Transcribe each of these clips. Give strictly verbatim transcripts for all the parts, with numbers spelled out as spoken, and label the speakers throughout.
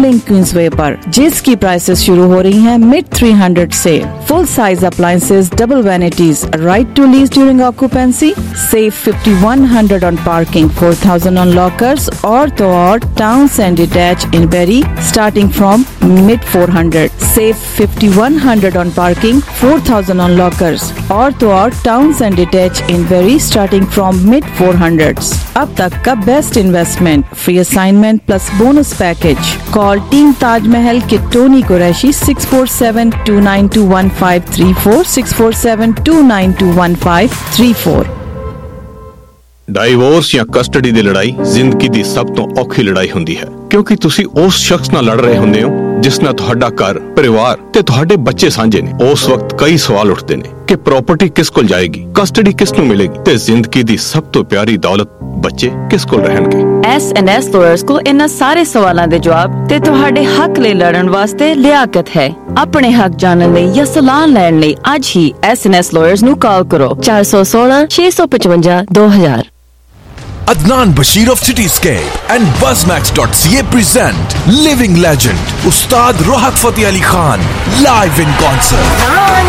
Speaker 1: Brooklyn Queensway पर, जिसकी prices शुरू हो रही हैं मिड थ्री हंड्रेड से. Full size appliances, double vanities, right to lease during occupancy. Save fifty one hundred on parking, four thousand on lockers, और तो और towns and detach in Barrie starting from mid four hundred. Save fifty one hundred on parking, four thousand on lockers, और तो और towns and detach in Barrie starting from mid four hundred. अब तक का best investment, free assignment plus bonus package. Call team Taj Mahal के Tony Qureshi six four seven two nine two one five three four, six four seven two nine two one five three four.
Speaker 2: Divorce ਜਾਂ custody ਦੀ ਲੜਾਈ ਜ਼ਿੰਦਗੀ ਦੀ ਸਭ ਤੋਂ ਔਖੀ ਲੜਾਈ ਹੁੰਦੀ ਹੈ, ਕਿਉਂਕਿ ਤੁਸੀਂ ਉਸ ਸ਼ਖਸ ਨਾਲ ਲੜ ਰਹੇ ਹੁੰਦੇ ਹੋ ਜਿਸ ਨਾਲ ਤੁਹਾਡਾ ਘਰ, ਪਰਿਵਾਰ ਤੇ ਤੁਹਾਡੇ ਬੱਚੇ ਸਾਂਝੇ ਨੇ. ਉਸ ਵਕਤ ਕਈ ਸਵਾਲ ਉੱਠਦੇ ਨੇ ਕਿ ਪ੍ਰਾਪਰਟੀ ਕਿਸ ਕੋਲ ਜਾਏਗੀ, ਕਸਟਡੀ ਕਿਸ ਨੂੰ ਮਿਲੇਗੀ ਤੇ ਜ਼ਿੰਦਗੀ ਦੀ ਸਭ ਤੋਂ ਪਿਆਰੀ ਦੌਲਤ ਬੱਚੇ ਕਿਸ ਕੋਲ ਰਹਿਣਗੇ.
Speaker 1: ਐਸ ਐਂਡ ਐਸ ਲਾਇਰਸ ਕੋਲ ਇਹਨਾਂ ਸਾਰੇ ਸਵਾਲਾਂ ਦੇ ਜਵਾਬ ਤੇ ਤੁਹਾਡੇ ਹੱਕ ਲਈ ਲੜਨ ਵਾਸਤੇ ਲਿਆਕਤ ਹੈ. ਆਪਣੇ ਹੱਕ ਜਾਣਨ ਲਈ ਜਾਂ ਸਲਾਹ ਲੈਣ ਲਈ ਅੱਜ ਹੀ ਐਸ ਐਂਡ ਐਸ ਲਾਇਰਸ ਨੂੰ ਕਾਲ ਕਰੋ ਚਾਰ ਸੌ ਸੋਲਾਂ ਛੇ ਸੌ ਪਚਵੰਜਾ ਦੋ ਹਜ਼ਾਰ.
Speaker 3: Adnan Bashir of Cityscape and Buzzmax dot c a present living legend Ustad Rohat Fateh Ali Khan live in concert.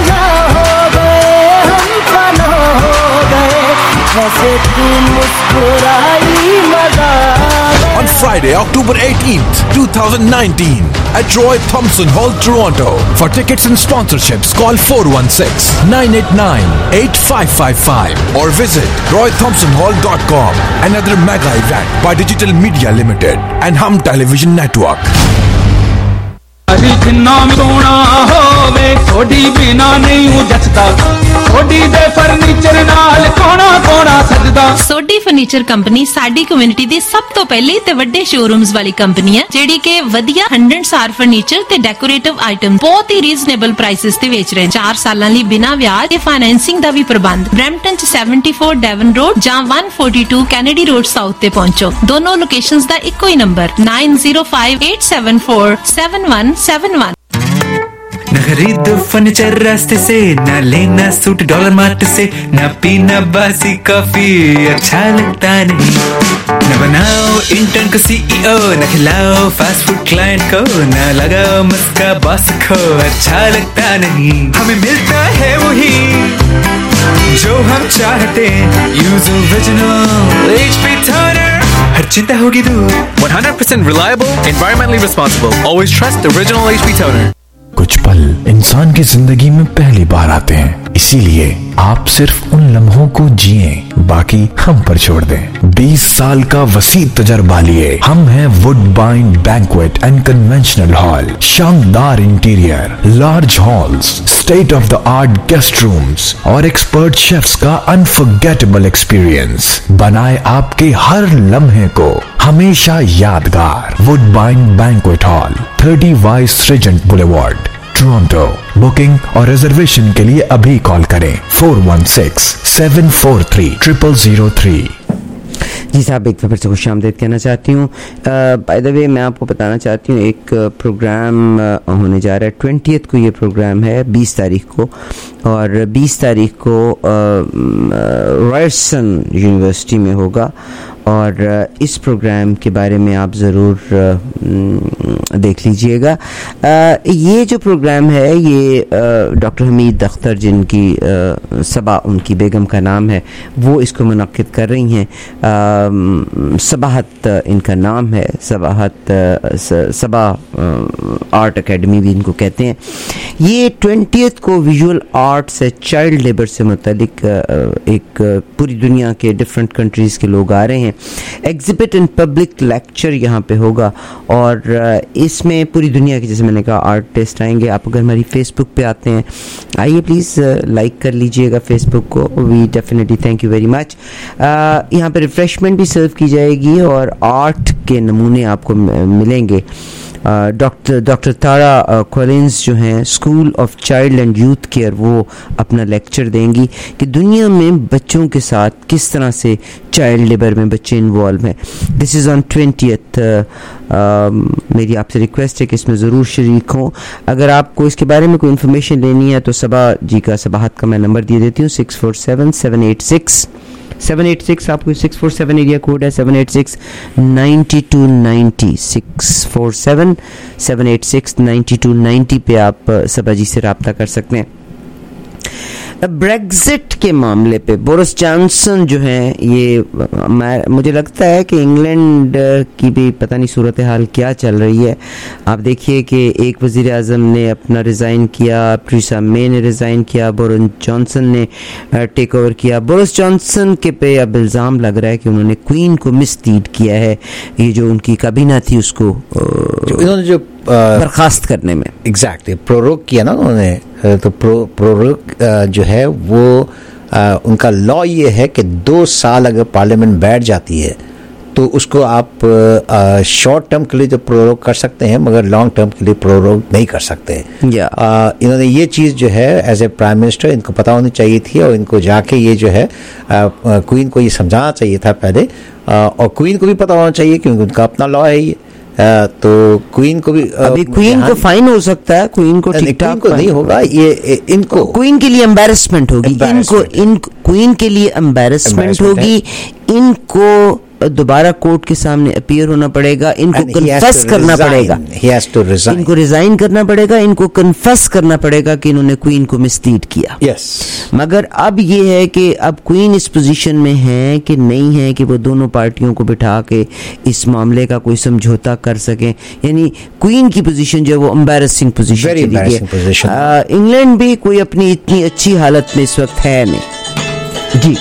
Speaker 3: On Friday, October eighteenth, twenty nineteen at Roy Thompson Hall, Toronto. For tickets and sponsorships, call four one six, nine eight nine, eight five five five or visit roy thompson hall dot com. Another mega event by Digital Media Limited and Hum Television Network.
Speaker 4: जिन्ना सोना होवे थोड़ी बिना नहीं हूं जचदा, थोड़ी दे furniture नाल कोना कोना सजदा.
Speaker 5: सोडी फर्नीचर कंपनी साडी कम्युनिटी दी सब तो पहली ते वड्डे शोरूम्स वाली कंपनी है जेड़ी के वधिया हंड्रेड सार फर्नीचर ते डेकोरेटिव आइटम बहुत ही रीजनेबल प्राइसेस ते बेच रहे हैं. चार सालां लई बिना ब्याज ते फाइनेंसिंग दा भी प्रबंध. ब्रैम्पटन च सेवेंटी फोर डेवन रोड जां one forty two Kennedy road south ते पहुंचो. दोनों लोकेशंस दा इक्को ही number nine zero five eight seven four seven one seven one.
Speaker 6: न खरीदो फर्नीचर रास्ते से, न लेना सूट डॉलर मार्ट से, न पीना बासी कॉफी अच्छा लगता नहीं, न बनाओ इंटर्न को सीईओ, न खिलाओ फास्ट फूड क्लाइंट को, न लगाओ मस्का बॉस को अच्छा लगता नहीं. हमें मिलता है वही जो हम चाहते, यूज ओरिजिनल एचपी टोनर. हर चिंता होगी दूर.
Speaker 7: one hundred percent reliable, environmentally responsible. Always trust the original H P toner.
Speaker 3: कुछ पल इंसान की जिंदगी में पहली बार आते हैं, इसीलिए आप सिर्फ उन लम्हों को जिए, बाकी हम पर छोड़ दें. बीस साल का वसी तजर्बा लिए हम हैं Woodbine banquet and conventional hall. शानदार interior, large halls, state of the art guest rooms और एक्सपर्ट शेफ्स का अनफॉरगेटेबल एक्सपीरियंस बनाए आपके हर लम्हे को हमेशा यादगार. Woodbine banquet hall, thirty vice regent boulevard, Toronto. Booking और रिजर्वेशन के लिए अभी कॉल करें four one six seven four three triple zero three.
Speaker 8: जी साहब, एक फिर से खुश आमदीद कहना चाहती हूँ. बाय द वे मैं आपको बताना चाहती हूँ एक प्रोग्राम होने जा रहा है. ट्वेंटियथ को ये प्रोग्राम है, बीस तारीख को, और बीस तारीख को रॉयर्सन यूनिवर्सिटी में होगा. और इस प्रोग्राम के बारे में आप ज़रूर देख लीजिएगा. ये जो प्रोग्राम है ये डॉक्टर हमीद अख्तर, जिनकी सबा उनकी बेगम का नाम है, वो इसको मुनक्किद कर रही हैं. सबाहत इनका नाम है, सबाहत सबा आर्ट एकेडमी भी इनको कहते हैं. ये ट्वेंटियथ को विजुअल आर्ट्स से, चाइल्ड लेबर से मुतल्लिक एक पूरी दुनिया के डिफरेंट कंट्रीज़ के लोग आ रहे हैं. एग्जिबिट एंड पब्लिक लेक्चर यहाँ पे होगा और इसमें पूरी दुनिया के, जैसे मैंने कहा, आर्टिस्ट आएंगे. आप अगर हमारी फेसबुक पे आते हैं, आइए प्लीज़ लाइक कर लीजिएगा फेसबुक को. We definitely thank you very much. यहाँ पे रिफ्रेशमेंट भी सर्व की जाएगी और आर्ट के नमूने आपको मिलेंगे. डॉक्टर डॉक्टर तारा कॉलिंस जो हैं, school of child and youth care, वो अपना लेक्चर देंगी कि दुनिया में बच्चों के साथ किस तरह से चाइल्ड लेबर में बच्चे इन्वॉल्व हैं. This is on twentieth. मेरी आपसे रिक्वेस्ट है कि इसमें ज़रूर शरीक हों. अगर आपको इसके बारे में कोई इन्फॉर्मेशन लेनी है तो सबा जी का, सबाहत का मैं नंबर दे देती हूँ, six four seven seven eight six seven eight six आपको six four seven area code है, seven eight six ninety two ninety, six four seven seven eight six ninety two ninety पे आप सबा जी से रब्ता कर सकते हैं। ब्रेग्जिट के मामले पे बोरिस जॉनसन जो हैं, ये मैं मुझे लगता है कि इंग्लैंड की भी पता नहीं सूरत हाल क्या चल रही है। आप देखिए कि एक वज़ीर आज़म ने अपना रिज़ाइन किया, थेरेसा मे ने रिज़ाइन किया, बोरिस जॉनसन ने टेक ओवर किया। बोरिस जॉनसन के पे अब इल्ज़ाम लग रहा है कि उन्होंने क्वीन को मिसलीड किया है, ये जो उनकी काबीना थी उसको
Speaker 9: इन्होंने जो
Speaker 8: बर्खास्त करने में
Speaker 9: एग्जैक्टली प्रोरोग किया ना उन्होंने, तो प्रो प्रोरोग जो है वो आ, उनका लॉ ये है कि दो साल अगर पार्लियामेंट बैठ जाती है तो उसको आप शॉर्ट टर्म के लिए तो प्रोरोग कर सकते हैं, मगर लॉन्ग टर्म के लिए प्रोरोग नहीं कर सकते।
Speaker 8: yeah.
Speaker 9: आ, इन्होंने ये चीज़ जो है एज ए प्राइम मिनिस्टर इनको पता होनी चाहिए थी, और इनको जाके ये जो है क्वीन को ये समझाना चाहिए था पहले, आ, और क्वीन को भी पता होना चाहिए क्योंकि उनका अपना लॉ है ये। आ, तो क्वीन को भी
Speaker 8: अभी क्वीन को फाइन हो सकता है, क्वीन को ठीक ठाक
Speaker 9: को नहीं होगा, ये इनको
Speaker 8: क्वीन के लिए एम्बैरेसमेंट होगी, इनको इन क्वीन के लिए एम्बैरेसमेंट होगी, इनको दोबारा कोर्ट के सामने अपीयर होना पड़ेगा, इनको कन्फेस करना पड़ेगा, इनको रिजाइन करना पड़ेगा, इनको कन्फेस करना पड़ेगा कि इन्होंने क्वीन को मिसलीड किया।
Speaker 9: yes.
Speaker 8: मगर अब ये है कि अब क्वीन इस पोजीशन में है कि नहीं है कि वो दोनों पार्टियों को बिठा के इस मामले का कोई समझौता कर सकें, यानी क्वीन की पोजीशन जो है वो एम्बैरेसिंग पोजीशन चली गई। इंग्लैंड भी कोई अपनी इतनी अच्छी हालत में इस वक्त है नहीं। जी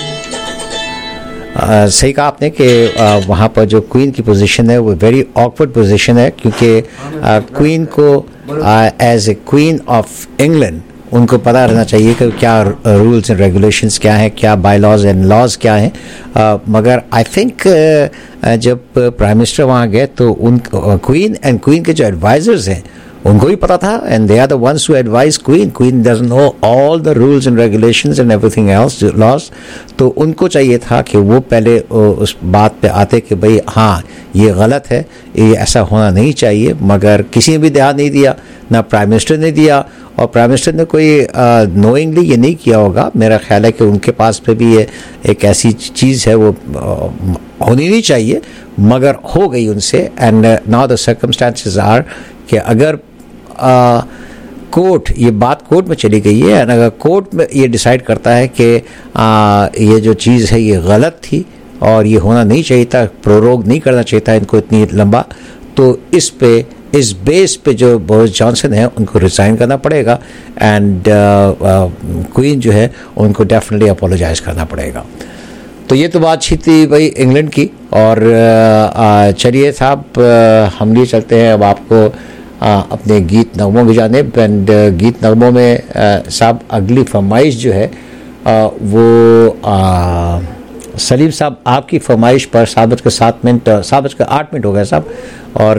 Speaker 9: Uh, सही कहा आपने कि uh, वहाँ पर जो क्वीन की पोजीशन है वो वेरी ऑकवर्ड पोजीशन है, क्योंकि क्वीन uh, को as a queen of England उनको पता रहना चाहिए कि क्या रूल्स एंड रेगुलेशंस क्या हैं, क्या बाय लॉज एंड लॉज क्या हैं। uh, मगर आई थिंक uh, जब प्राइम मिनिस्टर वहाँ गए तो उन क्वीन एंड क्वीन के जो एडवाइजर्स हैं उनको भी पता था, and they are the ones who advise queen. Queen doesn't know all the rules and regulations and everything else laws, तो उनको चाहिए था कि वो पहले उस बात पे आते कि भाई हाँ ये गलत है, ये ऐसा होना नहीं चाहिए, मगर किसी ने भी ध्यान नहीं दिया, ना प्राइम मिनिस्टर ने दिया, और प्राइम मिनिस्टर ने कोई नोइंगली uh, ये नहीं किया होगा। मेरा ख्याल है कि उनके पास पे भी ये एक ऐसी चीज़ है वो uh, होनी नहीं चाहिए, मगर हो गई उनसे। And now the circumstances are कि अगर कोर्ट uh, ये बात कोर्ट में चली गई है, अगर कोर्ट में ये डिसाइड करता है कि uh, ये जो चीज़ है ये गलत थी और ये होना नहीं चाहिए था, प्रोरोग नहीं करना चाहिए था इनको इतनी लंबा, तो इस पे इस बेस पे जो बोरिस जॉनसन है उनको रिज़ाइन करना पड़ेगा, एंड क्वीन जो है उनको डेफिनेटली अपोलोजाइज करना पड़ेगा। तो ये तो बातचीत थी भाई इंग्लैंड की, और uh, चलिए साहब uh, हम लिए चलते हैं अब आपको आ, अपने गीत नगमों की जानिब। एंड गीत नगमों में आ, साहब अगली फरमाइश जो है आ, वो आ, सलीम साहब आपकी फरमाइश पर सात बज के सात मिनट सात बज के आठ मिनट हो गए साहब, और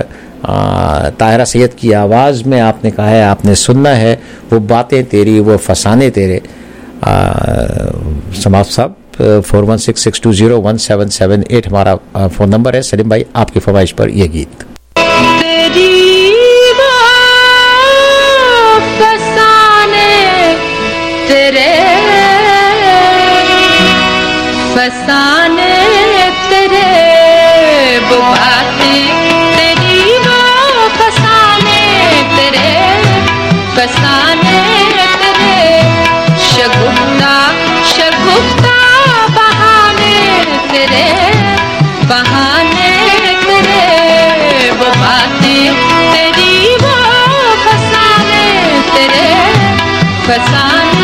Speaker 9: आ, ताहिरा सैयद की आवाज़ में आपने कहा है आपने सुनना है वो बातें तेरी वो फसाने तेरे। समाप्त साहब four one six six two zero one seven seven eight हमारा फ़ोन नंबर है। सलीम भाई आपकी फरमाइश पर यह गीत।
Speaker 10: तेरे फसाने तेरे वो बातें तेरी वो फसाने तेरे फसाने तेरे शगुफ्ता शगुफ्ता बहाने तेरे बहाने तेरे वो बातें तेरी वो फसाने तेरे फसाने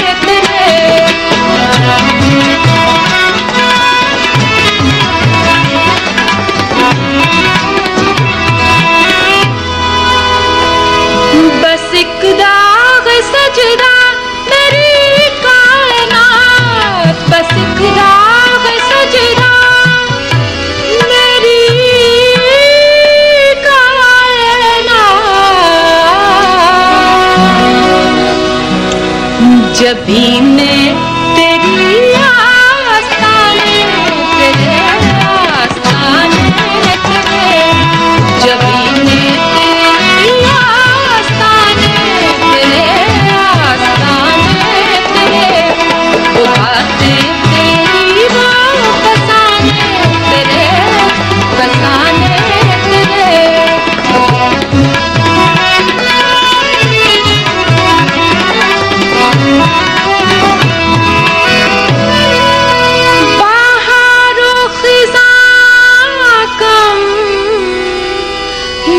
Speaker 10: बस एक दाग सजदा मेरी कायनात, बस एक दाग सजदा मेरी कायनात, जब भी मैं तेरी आस्ताने तेरे आस्ताने तेरे, जब भी मैं तेरी आस्ताने तेरे आस्ताने तेरे, वो बातें तेरी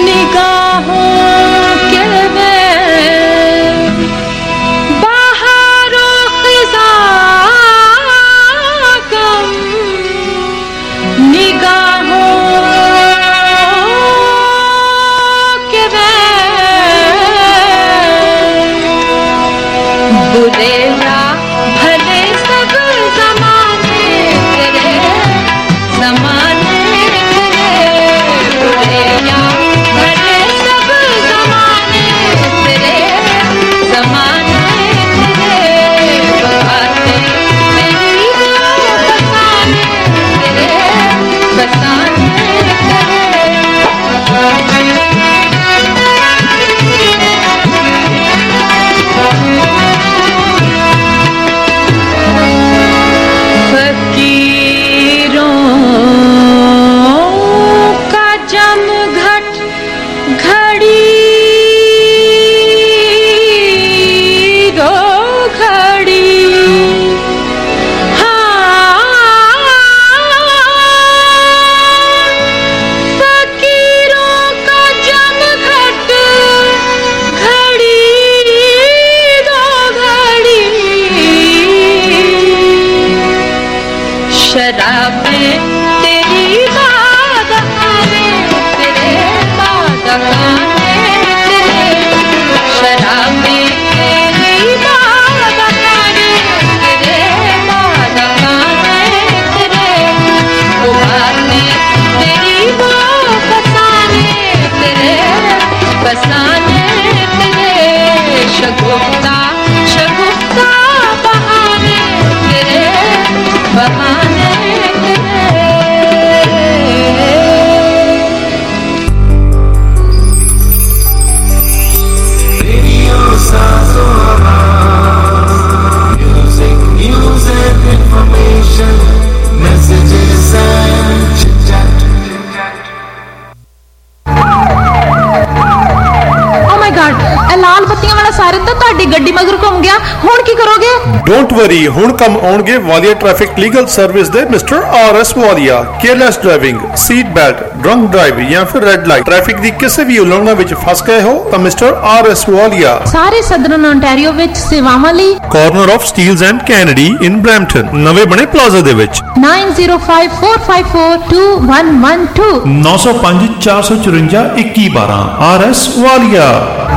Speaker 11: ਡੋਂਟ ਵਰੀ, ਹੁਣ ਕੰਮ ਆਉਣਗੇ ਵਾਲੀਆ ਟ੍ਰੈਫਿਕ ਲੀਗਲ ਸਰਵਿਸ ਦੇ mister R S Walia. Careless driving, seat belt, drunk drive ਜਾਂ ਫਿਰ ਰੈੱਡ ਲਾਈਟ ਟ੍ਰੈਫਿਕ ਦੀ ਕਿਸੇ ਵੀ ਉਲੰਘਣਾ ਵਿੱਚ ਫਸ ਗਏ ਹੋ ਤਾਂ ਮਿਸਟਰ ਆਰ ਐਸ ਵਾਲੀਆ
Speaker 5: ਸਾਰੇ ਸਦਰਨ ਓਨਟਾਰੀਓ ਵਿੱਚ ਸੇਵਾਵਾਂ ਲਈ
Speaker 11: corner of Steeles and Kennedy in Brampton, ਨਵੇਂ ਬਣੇ ਪਲਾਜ਼ਾ ਦੇ ਵਿੱਚ
Speaker 5: nine zero five four five four two one one two
Speaker 11: nine zero five four four four one one one two R S Walia.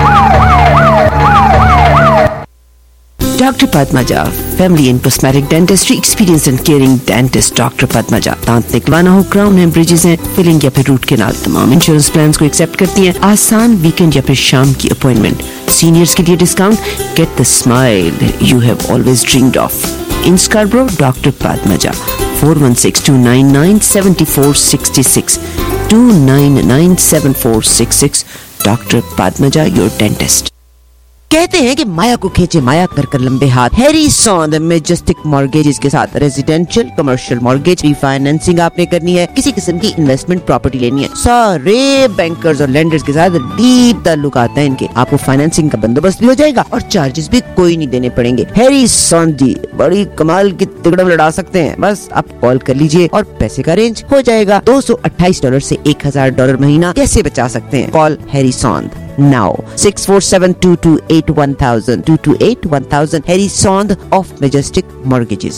Speaker 8: Doctor Padmaja, family and cosmetic dentistry, experienced and caring dentist Doctor Padmaja। दांत निकलवाना हो, crown haemorrhages हैं, filling या फिर root canal, तमाम insurance plans को accept करती हैं। आसान वीकेंड या फिर शाम की अपॉइंटमेंट, सीनियर्स के लिए discount, get the smile you have always dreamed of. In Scarborough, doctor Padmaja, four one six two nine nine seven four six six two nine nine seven four six six। Doctor Padmaja, your dentist। कहते हैं कि माया को खींचे माया कर कर लंबे हाथ। Harry सॉन्द Majestic mortgages के साथ रेजिडेंशियल कमर्शियल मॉर्गेज रीफाइनेंसिंग आपने करनी है, किसी किस्म की इन्वेस्टमेंट प्रॉपर्टी लेनी है, सारे बैंकर्स और लेंडर्स के साथ डीप ताल्लुकात हैं इनके। आपको फाइनेंसिंग का बंदोबस्त भी हो जाएगा और चार्जेस भी कोई नहीं देने पड़ेंगे। हैरी सॉन्द जी बड़ी कमाल की तिगड़म लड़ा सकते हैं, बस आप कॉल कर लीजिए और पैसे का अरेंज हो जाएगा। दो सौ अट्ठाईस डॉलर से एक हजार डॉलर महीना कैसे बचा सकते हैं? Call Harry Saund now six four seven two two eight one thousand two two eight one thousand Harry Sond of Majestic Mortgages।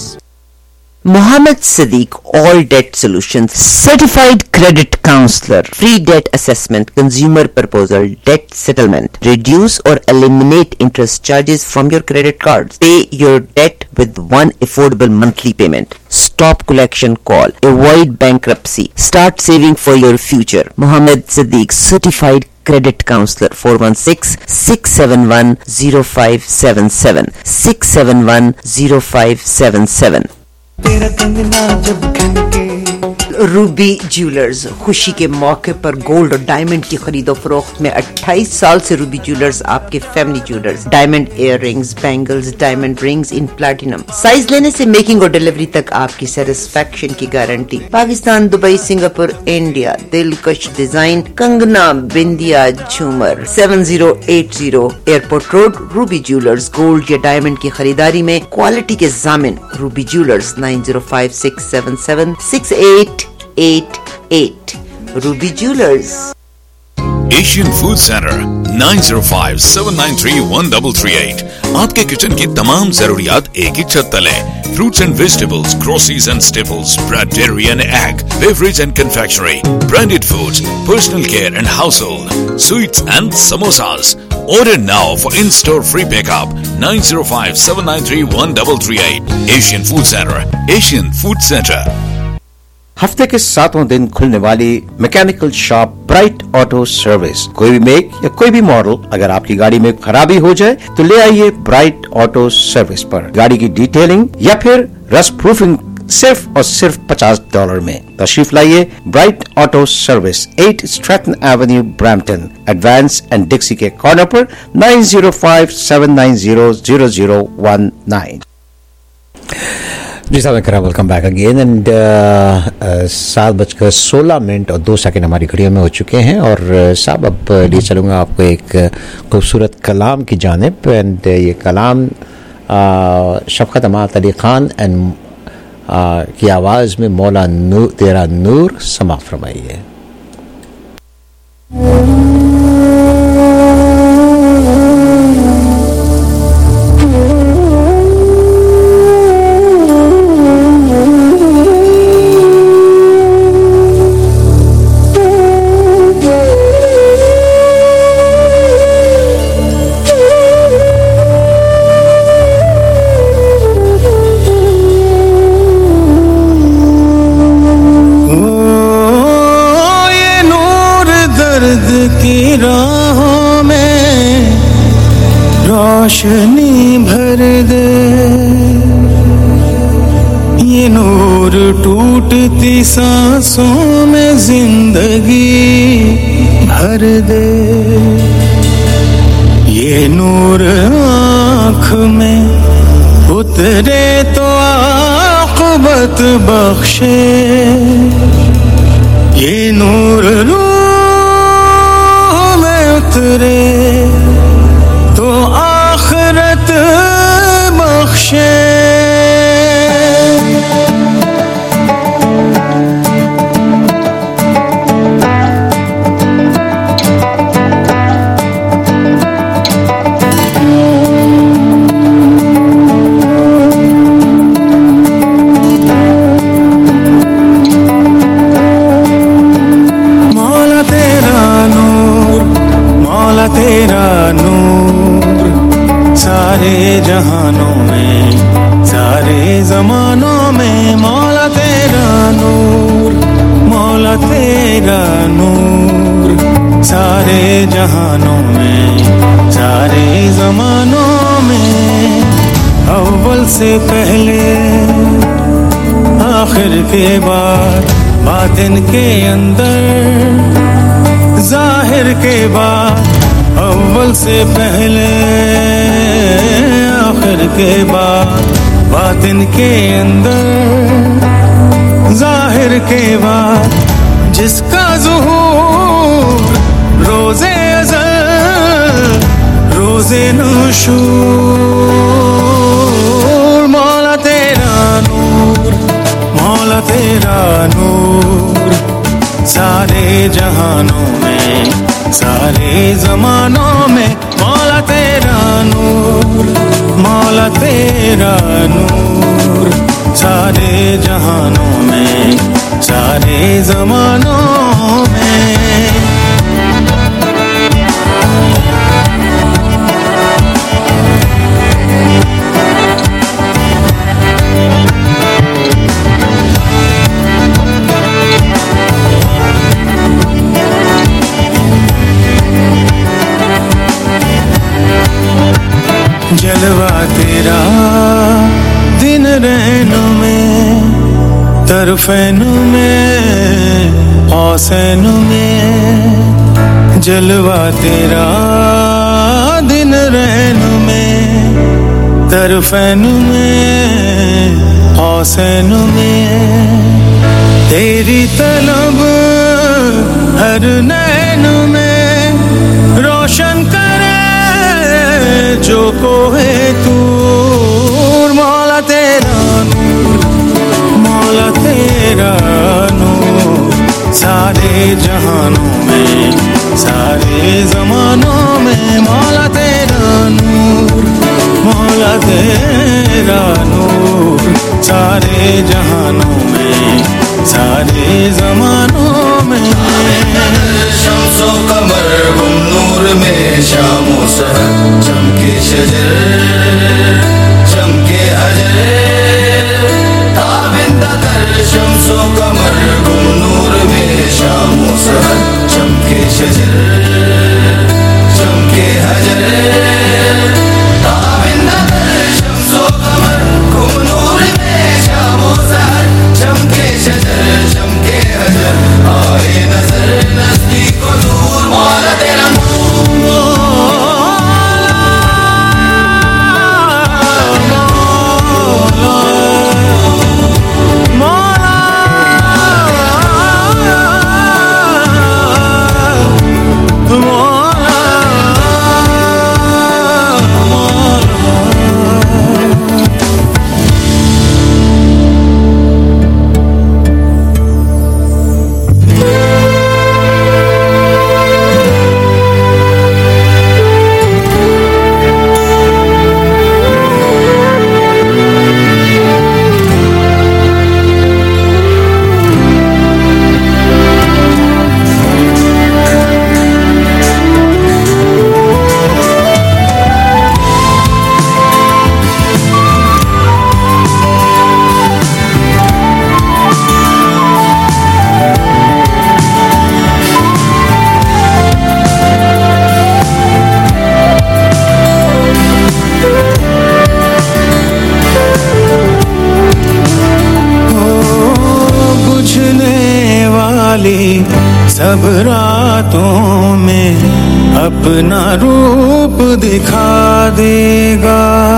Speaker 8: Mohammed Sadiq, All Debt Solutions, Certified Credit Counselor, Free Debt Assessment, Consumer Proposal, Debt Settlement, Reduce or Eliminate Interest Charges from your credit cards, Pay your debt with one affordable monthly payment, Stop collection call, Avoid bankruptcy, Start saving for your future। Mohammed Sadiq, Certified Credit Counselor, four one six six seven one zero five seven seven six seven one zero five seven seven। तेरा कंगना जब खनके। Ruby jewellers, खुशी के मौके पर gold और diamond की खरीदो फरोख्त में अट्ठाईस साल से रूबी ज्वेलर्स आपके family jewellers. Diamond ear rings, bangles, diamond rings in platinum, size लेने से मेकिंग और डिलीवरी तक आपकी सेटिस्फेक्शन की guarantee. Pakistan, Dubai, Singapore, India, दिलकश डिजाइन, कंगना, बिंदिया, झूमर। seven zero eight zero airport road, Ruby jewellers. Gold या डायमंड की खरीदारी में क्वालिटी के जामिन Ruby jewellers. nine zero five six seven seven six eight eight eight Ruby Jewelers।
Speaker 12: Asian food centre nine zero five seven nine three one double three eight. आपके kitchen की तमाम जरूरियात एक ही छत तले। Fruits and vegetables, groceries and staples, bread, dairy and egg, beverage and confectionery, branded foods, personal care and household, sweets and samosas. Order now for in-store free pickup nine zero five seven nine three one three three eight. Asian Food Center. Asian Food Center.
Speaker 9: हफ्ते के सातों दिन खुलने वाली mechanical shop bright auto service. कोई भी make या कोई भी मॉडल अगर आपकी गाड़ी में खराबी हो जाए तो ले आइए ब्राइट ऑटो सर्विस पर। गाड़ी की डिटेलिंग या फिर रस्ट प्रूफिंग सिर्फ और सिर्फ पचास डॉलर में। तशरीफ लाइए bright auto service, eight Stratton avenue, Brampton. Advance and Dixie के कॉर्नर पर nine zero five seven nine zero zero zero one nine. जी साहब कराम, वेलकम बैक अगेन। एंड सात बजकर सोलह मिनट और दो सेकंड हमारी घड़ियों में हो चुके हैं और साहब अब लिए चलूँगा आपको एक खूबसूरत कलाम की जानिब। एंड ये कलाम शफ़क़त अमात अली ख़ान एंड की आवाज़ में मौला नूर तेरा नूर समा फरमाइए।
Speaker 13: रोशनी भर दे, ये नूर टूटती सांसों में जिंदगी भर दे, ये नूर आँख में उतरे तो आक़िबत बख्शे, ये नूर रूह में उतरे तो आखिरत बख्शे। मौला तेरा नूर, मौला तेरा नूर सारे जहानों में, सारे जमानों में, मौला तेरा नूर, मौला तेरा नूर सारे जहानों में, सारे जमानों में, अव्वल से पहले आखिर के बाद, बातिन के अंदर जाहिर के बाद, अव्वल से पहले आखिर के बाद, बातिन के अंदर जाहिर के बाद, जिसका ज़ुहूर रोज़े अज़ल रोज़े नुशूर, मौला तेरा नूर, मौला तेरा नूर सारे जहानों में, सारे जमानों में, मौला तेरा नूर, मौला तेरा नूर सारे जहानों में, सारे जमानों में। जलवा तेरा दिन रैनों में, तरफैनों में, औसैनों में, जलवा तेरा दिन रैनों में, तरफैनों में, औसैनों में, तेरी तलब हर नैन में रोशन करे जो कोहे तूर, मौला तेरा नूर, मौला तेरा नूर सारे जहानों में, सारे जमानों में मौला तेरा नूर, मौला तेरा नूर, सारे जहानों में, सारे जमानों में।
Speaker 14: शम्सो कमर गुम नूर में शामो सहर, चमके शजर चमके हजर, ताबिंदा कर शम्सो कमर गुम नूर में शामो सहर, चमके शजर चमके हजर, ताबिंदा कर शम्सो कमर गुम नूर में शामो सहर, चमके शजर चमके हजर, आए नजर नजदीक को दूर, मौला तेरा सब रातों में अपना रूप दिखा देगा,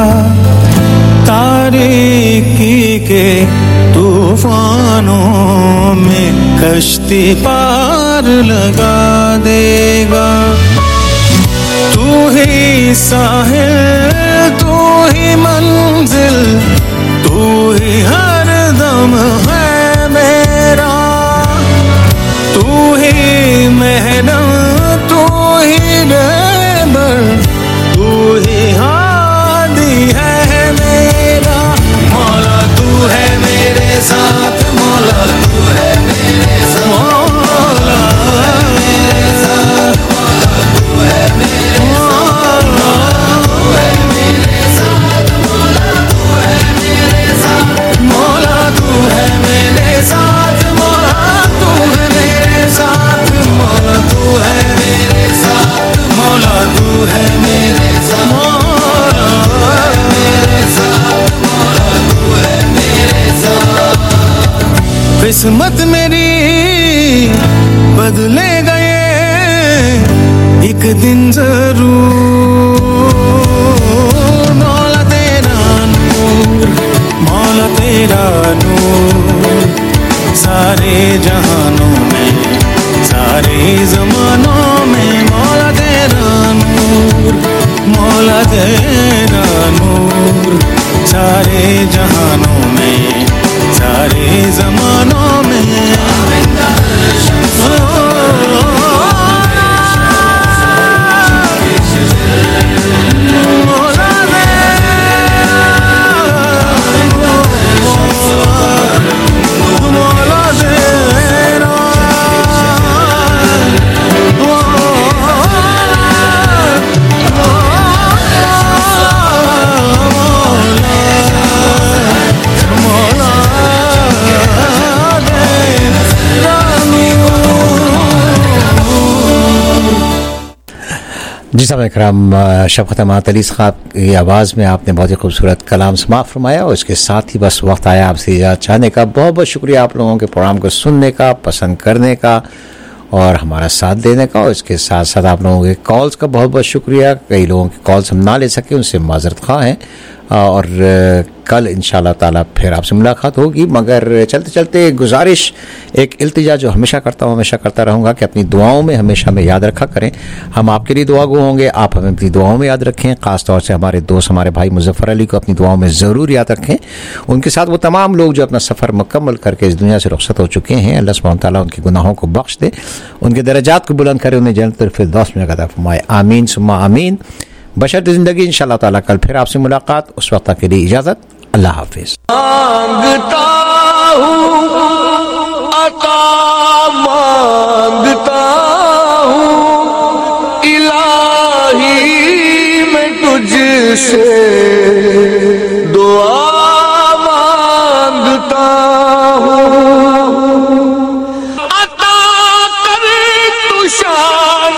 Speaker 14: तारीकी के तूफानों में कश्ती पार लगा देगा। तू ही साहिल, तू ही मंजिल, तू ही हर दम है मेरा, तू ही महरम, तू ही रहबर, तू ही हादी है मेरा, मौला तू है मेरे साथ, मौला तू है मेरे साथ, मौला मेरे साथ, मौला तू है मेरे साथ, मौला तू है मेरे साथ, मौला तू है मेरे साथ, मौला तू है मेरे साथ, मौला तू है मेरे साथ, मौला तू है मेरे साथ, मौला मेरे साथ, मौला तू है मेरे साथ। किस्मत मेरी बदले गए एक दिन जरूर, मौला तेरा नूर, मौला तेरा नूर, सारे जहानों में, सारे जमानों में, मौला तेरा नूर, मौला तेरा नूर, सारे जहानों में, सारे जमानों में।
Speaker 9: जी साहब इकराम, शफ़क़त अमानत अली साहब की आवाज़ में आपने बहुत ही खूबसूरत कलाम समाअत फरमाया और इसके साथ ही बस वक्त आया आपसे इजाज़त चाहने का। बहुत बहुत शुक्रिया आप लोगों के प्रोग्राम को सुनने का, पसंद करने का और हमारा साथ देने का। और इसके साथ साथ आप लोगों के कॉल्स का बहुत बहुत शुक्रिया। कई लोगों की कॉल्स हम ना ले सके, उनसे माजरत ख़्वाह हैं। اور کل انشاءاللہ تعالیٰ پھر آپ سے ملاقات ہوگی. مگر چلتے چلتے گزارش, ایک التجا جو ہمیشہ کرتا ہوں, ہمیشہ کرتا رہوں گا کہ اپنی دعاؤں میں ہمیشہ ہمیں یاد رکھا کریں. ہم آپ کے لیے دعا گو ہوں گے, آپ ہمیں اپنی دعاؤں میں یاد رکھیں. خاص طور سے ہمارے دوست, ہمارے بھائی مظفر علی کو اپنی دعاؤں میں ضرور یاد رکھیں. ان کے ساتھ وہ تمام لوگ جو اپنا سفر مکمل کر کے اس دنیا سے رخصت ہو چکے ہیں, اللہ سبحانہ تعالیٰ ان کے گناہوں کو بخش دے, ان کے درجات کو بلند کرے, انہیں جنت الفردوس میں عطا فرمائے. آمین ثم آمین. بشرط زندگی انشاءاللہ تعالیٰ کل پھر آپ سے ملاقات. اس وقت تک کے لیے اجازت. اللہ حافظ.
Speaker 14: مانگتا ہوں عطا مانگتا ہوں الہی میں تجھ سے دعا مانگتا ہوں. عطا کر تو شان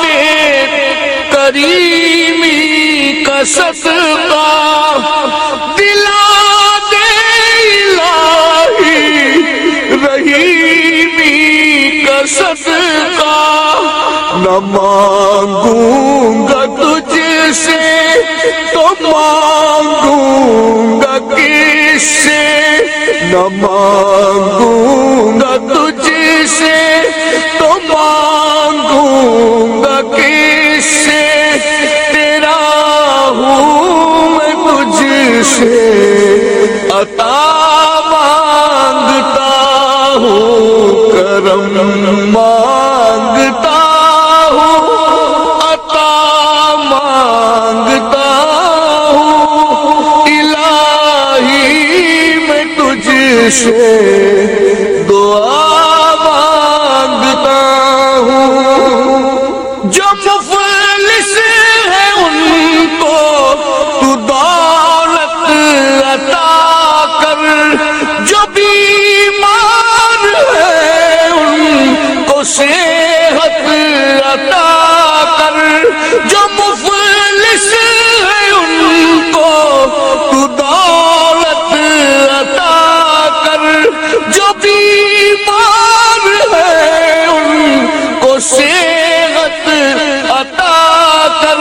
Speaker 14: کریمی کا صدقہ دلا صدقہ. نہ مانگوں گا تجھ سے تو مانگوں گا کس سے, نہ مانگوں گا تجھ سے تو مانگوں گا کس سے. تیرا ہوں میں تجھ سے عطا مانگتا ہوں, کرم مانگتا ہوں, عطا مانگتا ہوں. الہی میں تجھ سے دعا مانگتا ہوں. جو مفلس ہے ان کو تو دولت عطا کر, جو بیمار ہے ان کو صحت عطا کر, جو مفلس ہے ان کو تو دولت عطا کر, جو بیمار ہے ان کو صحت عطا کر.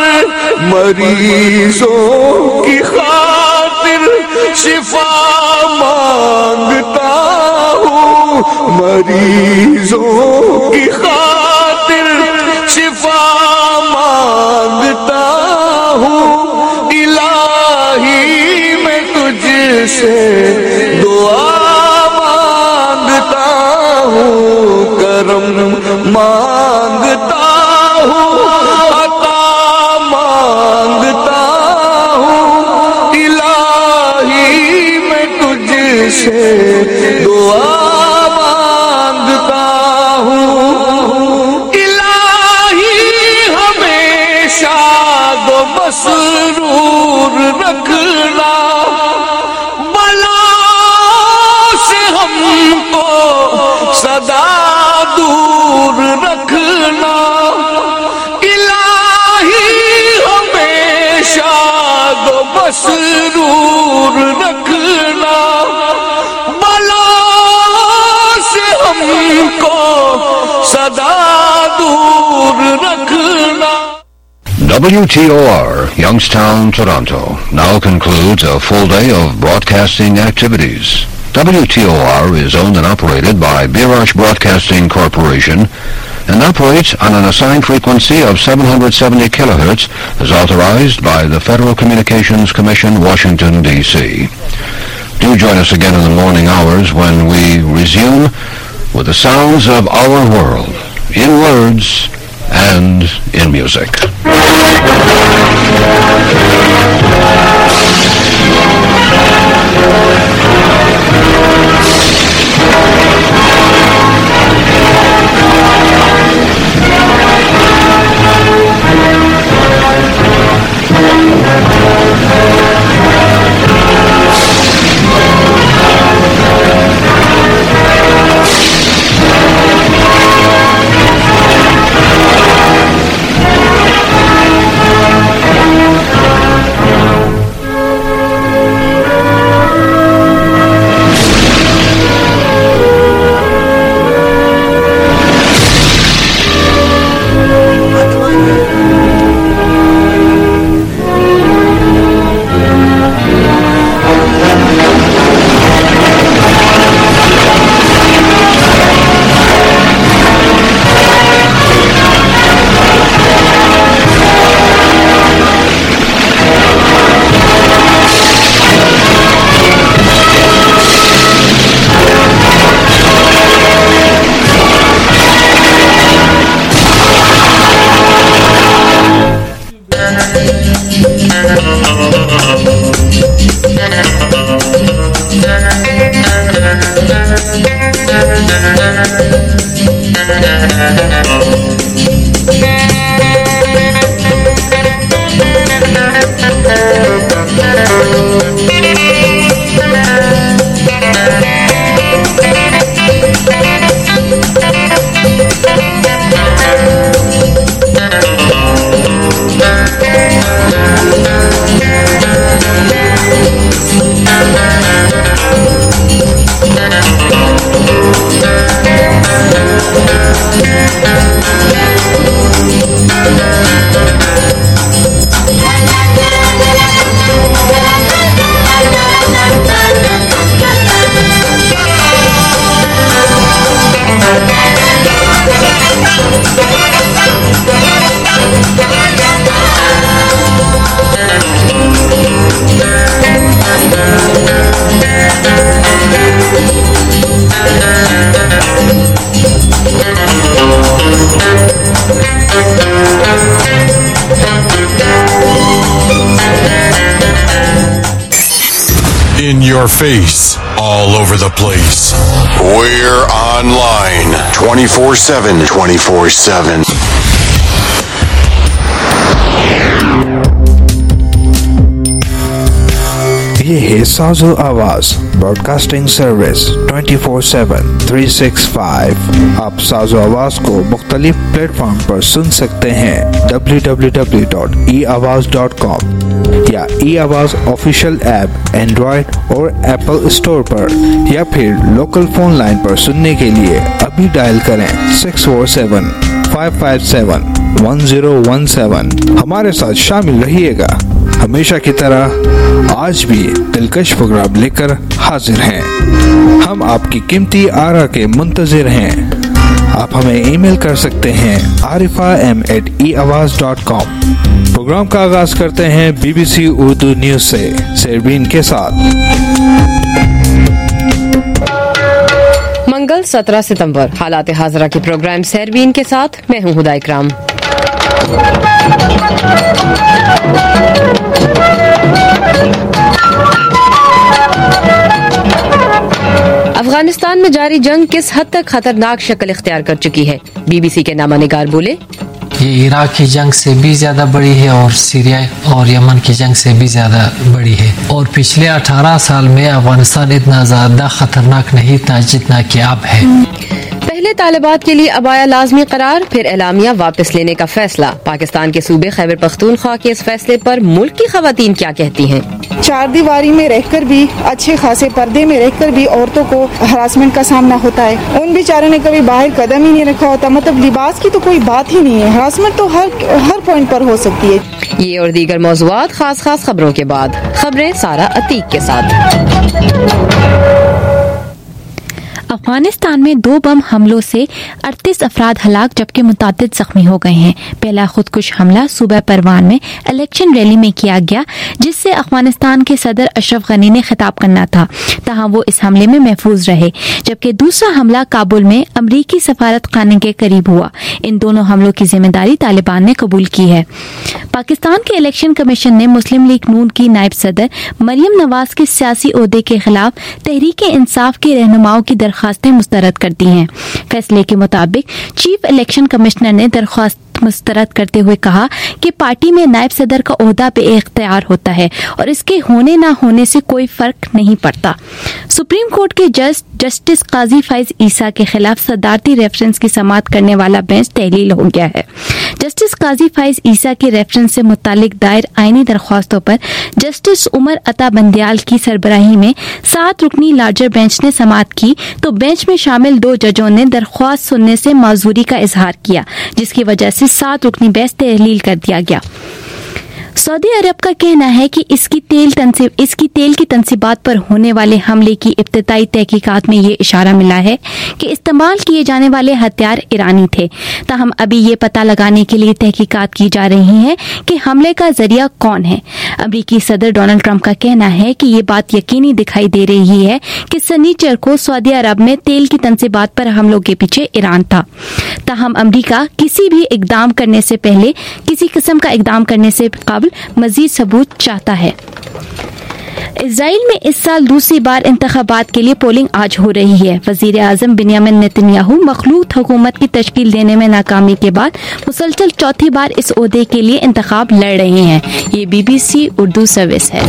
Speaker 14: مریضوں کی خاطر شفا مانگتا ہوں, مریضوں کی خاطر شفا مانگتا ہوں. الہی میں تجھ سے دعا مانگتا ہوں, کرم مانگتا ہوں, عطا مانگتا ہوں. الہی میں تجھ سے دعا مانگتا ہوں. الہی ہمیں شاد و مسرور رکھنا, بلا سے ہم کو سدا دور رکھنا. الہی ہمیں شاد و مسرور رکھنا, بلا سے ہم کو سدا دور رکھنا.
Speaker 15: W T O R, Youngstown, Toronto, now concludes a full day of broadcasting activities. W T O R is owned and operated by Birash Broadcasting Corporation and operates on an assigned frequency of seven hundred seventy kilohertz as authorized by the Federal Communications Commission, Washington, D C. Do join us again in the morning hours when we resume with the sounds of our world, in words and in music.
Speaker 16: your face, all over the place.
Speaker 17: We're online twenty-four seven. twenty-four seven.
Speaker 3: یہ ہے Sazo Awaz broadcasting service twenty four seven three six five. آپ سازو آواز کو مختلف plate form پر سن سکتے ہیں W W W dot e Awaz dot com یا e Awaz official app Android اور ایپل اسٹور پر, یا پھر لوکل فون لائن پر سننے کے لیے ابھی ڈائل کریں six four seven five five seven one zero one seven. ہمارے ساتھ شامل رہیے گا. ہمیشہ کی طرح آج بھی دلکش پروگرام لے کر حاضر ہیں. ہم آپ کی قیمتی آرا کے منتظر ہیں. آپ ہمیں ای میل کر سکتے ہیں Arifa M at E Awaz dot com. Programme کا آغاز کرتے ہیں B B C Urdu news سے سیربین کے ساتھ.
Speaker 18: منگل سترہ ستمبر حالات حاضرہ کے پروگرام سیربین کے ساتھ میں ہوں ہدا اکرام. افغانستان میں جاری جنگ کس حد تک خطرناک شکل اختیار کر چکی ہے؟ بی بی سی کے نامہ نگار بولے
Speaker 19: یہ عراق کی جنگ سے بھی زیادہ بڑی ہے اور سیریا اور یمن کی جنگ سے بھی زیادہ بڑی ہے, اور پچھلے اٹھارہ سال میں افغانستان اتنا زیادہ خطرناک نہیں تھا جتنا کہ اب ہے.
Speaker 18: پہلے طالبات کے لیے عبایا لازمی قرار, پھر اعلامیہ واپس لینے کا فیصلہ. پاکستان کے صوبے خیبر پختونخوا کے اس فیصلے پر ملک کی خواتین کیا کہتی ہیں؟
Speaker 20: چار دیواری میں رہ کر بھی, اچھے خاصے پردے میں رہ کر بھی عورتوں کو ہراسمنٹ کا سامنا ہوتا ہے. ان بیچاروں نے کبھی باہر قدم ہی نہیں رکھا ہوتا. مطلب لباس کی تو کوئی بات ہی نہیں ہے, ہراسمنٹ تو ہر ہر پوائنٹ پر ہو سکتی ہے.
Speaker 18: یہ اور دیگر موضوعات خاص خاص خبروں کے بعد. خبریں سارا عتیق کے ساتھ.
Speaker 21: افغانستان میں دو بم حملوں سے اڑتیس افراد ہلاک جبکہ متعدد زخمی ہو گئے ہیں. پہلا خودکش حملہ صوبہ پروان میں الیکشن ریلی میں کیا گیا جس سے افغانستان کے صدر اشرف غنی نے خطاب کرنا تھا, تاہم وہ اس حملے میں محفوظ رہے. جبکہ دوسرا حملہ کابل میں امریکی سفارت خانے کے قریب ہوا. ان دونوں حملوں کی ذمہ داری طالبان نے قبول کی ہے. پاکستان کے الیکشن کمیشن نے مسلم لیگ نون کی نائب صدر مریم نواز کے سیاسی عہدے کے خلاف تحریک انصاف کے رہنماؤں کی درخواستیں مسترد کر دی ہیں. فیصلے کے مطابق چیف الیکشن کمشنر نے درخواست مسترد کرتے ہوئے کہا کہ پارٹی میں نائب صدر کا عہدہ بے اختیار ہوتا ہے اور اس کے ہونے نہ ہونے سے کوئی فرق نہیں پڑتا. سپریم کورٹ کے جج جسٹس قاضی فائز عیسیٰ کے خلاف صدارتی ریفرنس کی سماعت کرنے والا بینچ تحلیل ہو گیا ہے. جسٹس قاضی فائز عیسیٰ کے ریفرنس سے متعلق دائر آئینی درخواستوں پر جسٹس عمر عطا بندیال کی سربراہی میں سات رکنی لارجر بینچ نے سماعت کی تو بینچ میں شامل دو ججوں نے درخواست سننے سے معذوری کا اظہار کیا, جس کی وجہ سے سات رکنی بحث تحلیل کر دیا گیا. سعودی عرب کا کہنا ہے کہ اس کی تیل تنصیب اس کی تیل کی تنصیبات پر ہونے والے حملے کی ابتدائی تحقیقات میں یہ اشارہ ملا ہے کہ استعمال کیے جانے والے ہتھیار ایرانی تھے. تاہم ابھی یہ پتہ لگانے کے لیے تحقیقات کی جا رہی ہیں کہ حملے کا ذریعہ کون ہے. امریکی صدر ڈونلڈ ٹرمپ کا کہنا ہے کہ یہ بات یقینی دکھائی دے رہی ہے کہ سنیچر کو سعودی عرب میں تیل کی تنصیبات پر حملوں کے پیچھے ایران تھا. تاہم امریکہ کسی بھی اقدام کرنے سے پہلے کسی قسم کا اقدام کرنے سے قبل مزید ثبوت چاہتا ہے. اسرائیل میں اس سال دوسری بار انتخابات کے لیے پولنگ آج ہو رہی ہے. وزیر اعظم بنیامین نیتن یاہو مخلوط حکومت کی تشکیل دینے میں ناکامی کے بعد مسلسل چوتھی بار اس عہدے کے لیے انتخاب لڑ رہے ہیں. یہ B B C Urdu service ہے.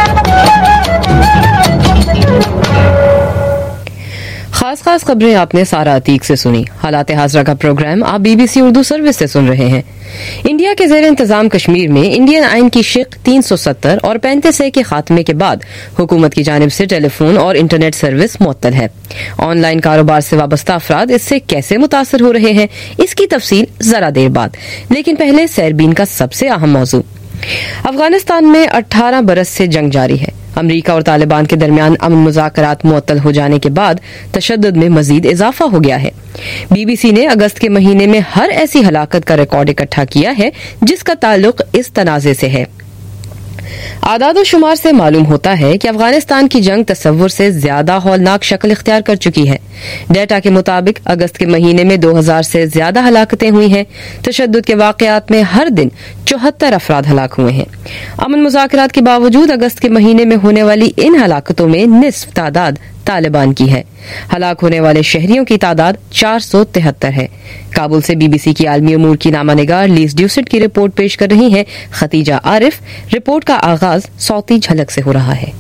Speaker 18: خاص خاص خبریں آپ نے سارا عتیق سے سنی. حالات حاضرہ کا پروگرام آپ B B C Urdu service سے سن رہے ہیں. انڈیا کے زیر انتظام کشمیر میں انڈین آئین کی شق تین سو ستر اور پینتیس اے کے خاتمے کے بعد حکومت کی جانب سے ٹیلی فون اور انٹرنیٹ سروس معطل ہے. آن لائن کاروبار سے وابستہ افراد اس سے کیسے متاثر ہو رہے ہیں, اس کی تفصیل ذرا دیر بعد. لیکن پہلے سیربین کا سب سے اہم موضوع. افغانستان میں اٹھارہ برس سے جنگ جاری ہے. امریکہ اور طالبان کے درمیان امن مذاکرات معطل ہو جانے کے بعد تشدد میں مزید اضافہ ہو گیا ہے. بی بی سی نے اگست کے مہینے میں ہر ایسی ہلاکت کا ریکارڈ اکٹھا کیا ہے جس کا تعلق اس تنازع سے ہے. اعداد و شمار سے معلوم ہوتا ہے کہ افغانستان کی جنگ تصور سے زیادہ ہولناک شکل اختیار کر چکی ہے. ڈیٹا کے مطابق اگست کے مہینے میں دو ہزار سے زیادہ ہلاکتیں ہوئی ہیں. تشدد کے واقعات میں ہر دن چوہتر افراد ہلاک ہوئے ہیں. امن مذاکرات کے باوجود اگست کے مہینے میں ہونے والی ان ہلاکتوں میں نصف تعداد طالبان کی ہے. ہلاک ہونے والے شہریوں کی تعداد چار سو تہتر ہے. کابل سے بی بی سی کی عالمی امور کی نامہ نگار لیز ڈیوسٹ کی رپورٹ پیش کر رہی ہیں ختیجہ عارف. رپورٹ کا آغاز صوتی جھلک سے ہو رہا ہے.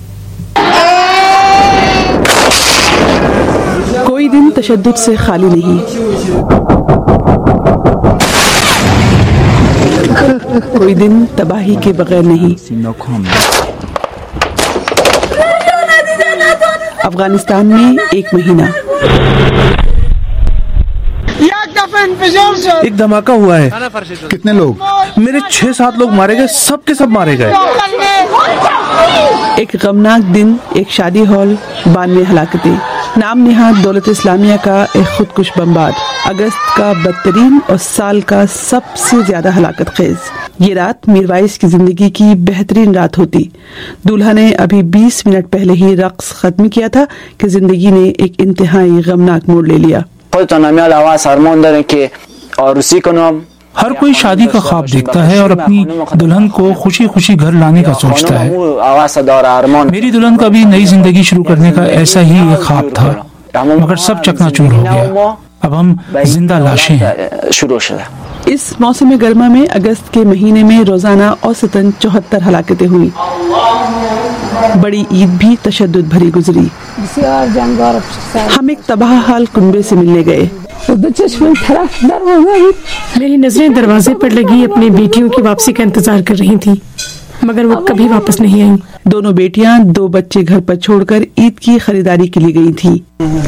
Speaker 2: کوئی دن تشدد سے خالی نہیں. کوئی دن تباہی کے بغیر نہیں. افغانستان میں ایک مہینہ.
Speaker 22: ایک دھماکہ ہوا ہے. کتنے لوگ؟ میرے چھ سات لوگ مارے گئے, سب کے سب مارے گئے.
Speaker 2: ایک غمناک دن, ایک شادی ہال, بانوے ہلاکتیں. نام نہاد دولت اسلامیہ کا ایک خودکش بمبار. اگست کا بدترین اور سال کا سب سے زیادہ ہلاکت خیز. یہ رات میروائس کی زندگی کی بہترین رات ہوتی. دولہا نے ابھی بیس منٹ پہلے ہی رقص ختم کیا تھا کہ زندگی نے ایک انتہائی غمناک موڑ لے لیا.
Speaker 22: ہر کوئی شادی کا خواب دیکھتا ہے اور اپنی دلہن کو خوشی خوشی گھر لانے کا سوچتا ہے. میری دلہن کا بھی نئی زندگی شروع کرنے کا ایسا ہی ایک خواب تھا, مگر سب چکنا چور ہو گیا. اب ہم زندہ لاشیں ہیں.
Speaker 2: اس موسم گرما میں اگست کے مہینے میں روزانہ اوسطاً چوہتر ہلاکتیں ہوئی. بڑی عید بھی تشدد بھری گزری. ہم ایک تباہ حال کنبے سے ملنے گئے.
Speaker 23: میری نظریں دروازے پر لگی اپنی بیٹیوں کی واپسی کا انتظار کر رہی تھی, مگر وہ کبھی واپس نہیں آئیں.
Speaker 2: دونوں بیٹیاں دو بچے گھر پر چھوڑ کر عید کی خریداری کے لیے گئی تھی.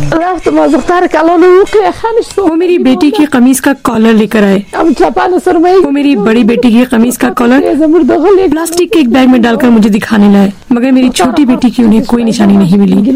Speaker 23: وہ میری بیٹی کی قمیص کا کالر لے کر آئے. وہ میری بڑی بیٹی کی قمیص کا کالر پلاسٹک کے ایک بیگ میں ڈال کر مجھے دکھانے لائے, مگر میری چھوٹی بیٹی کی انہیں کوئی نشانی نہیں ملی.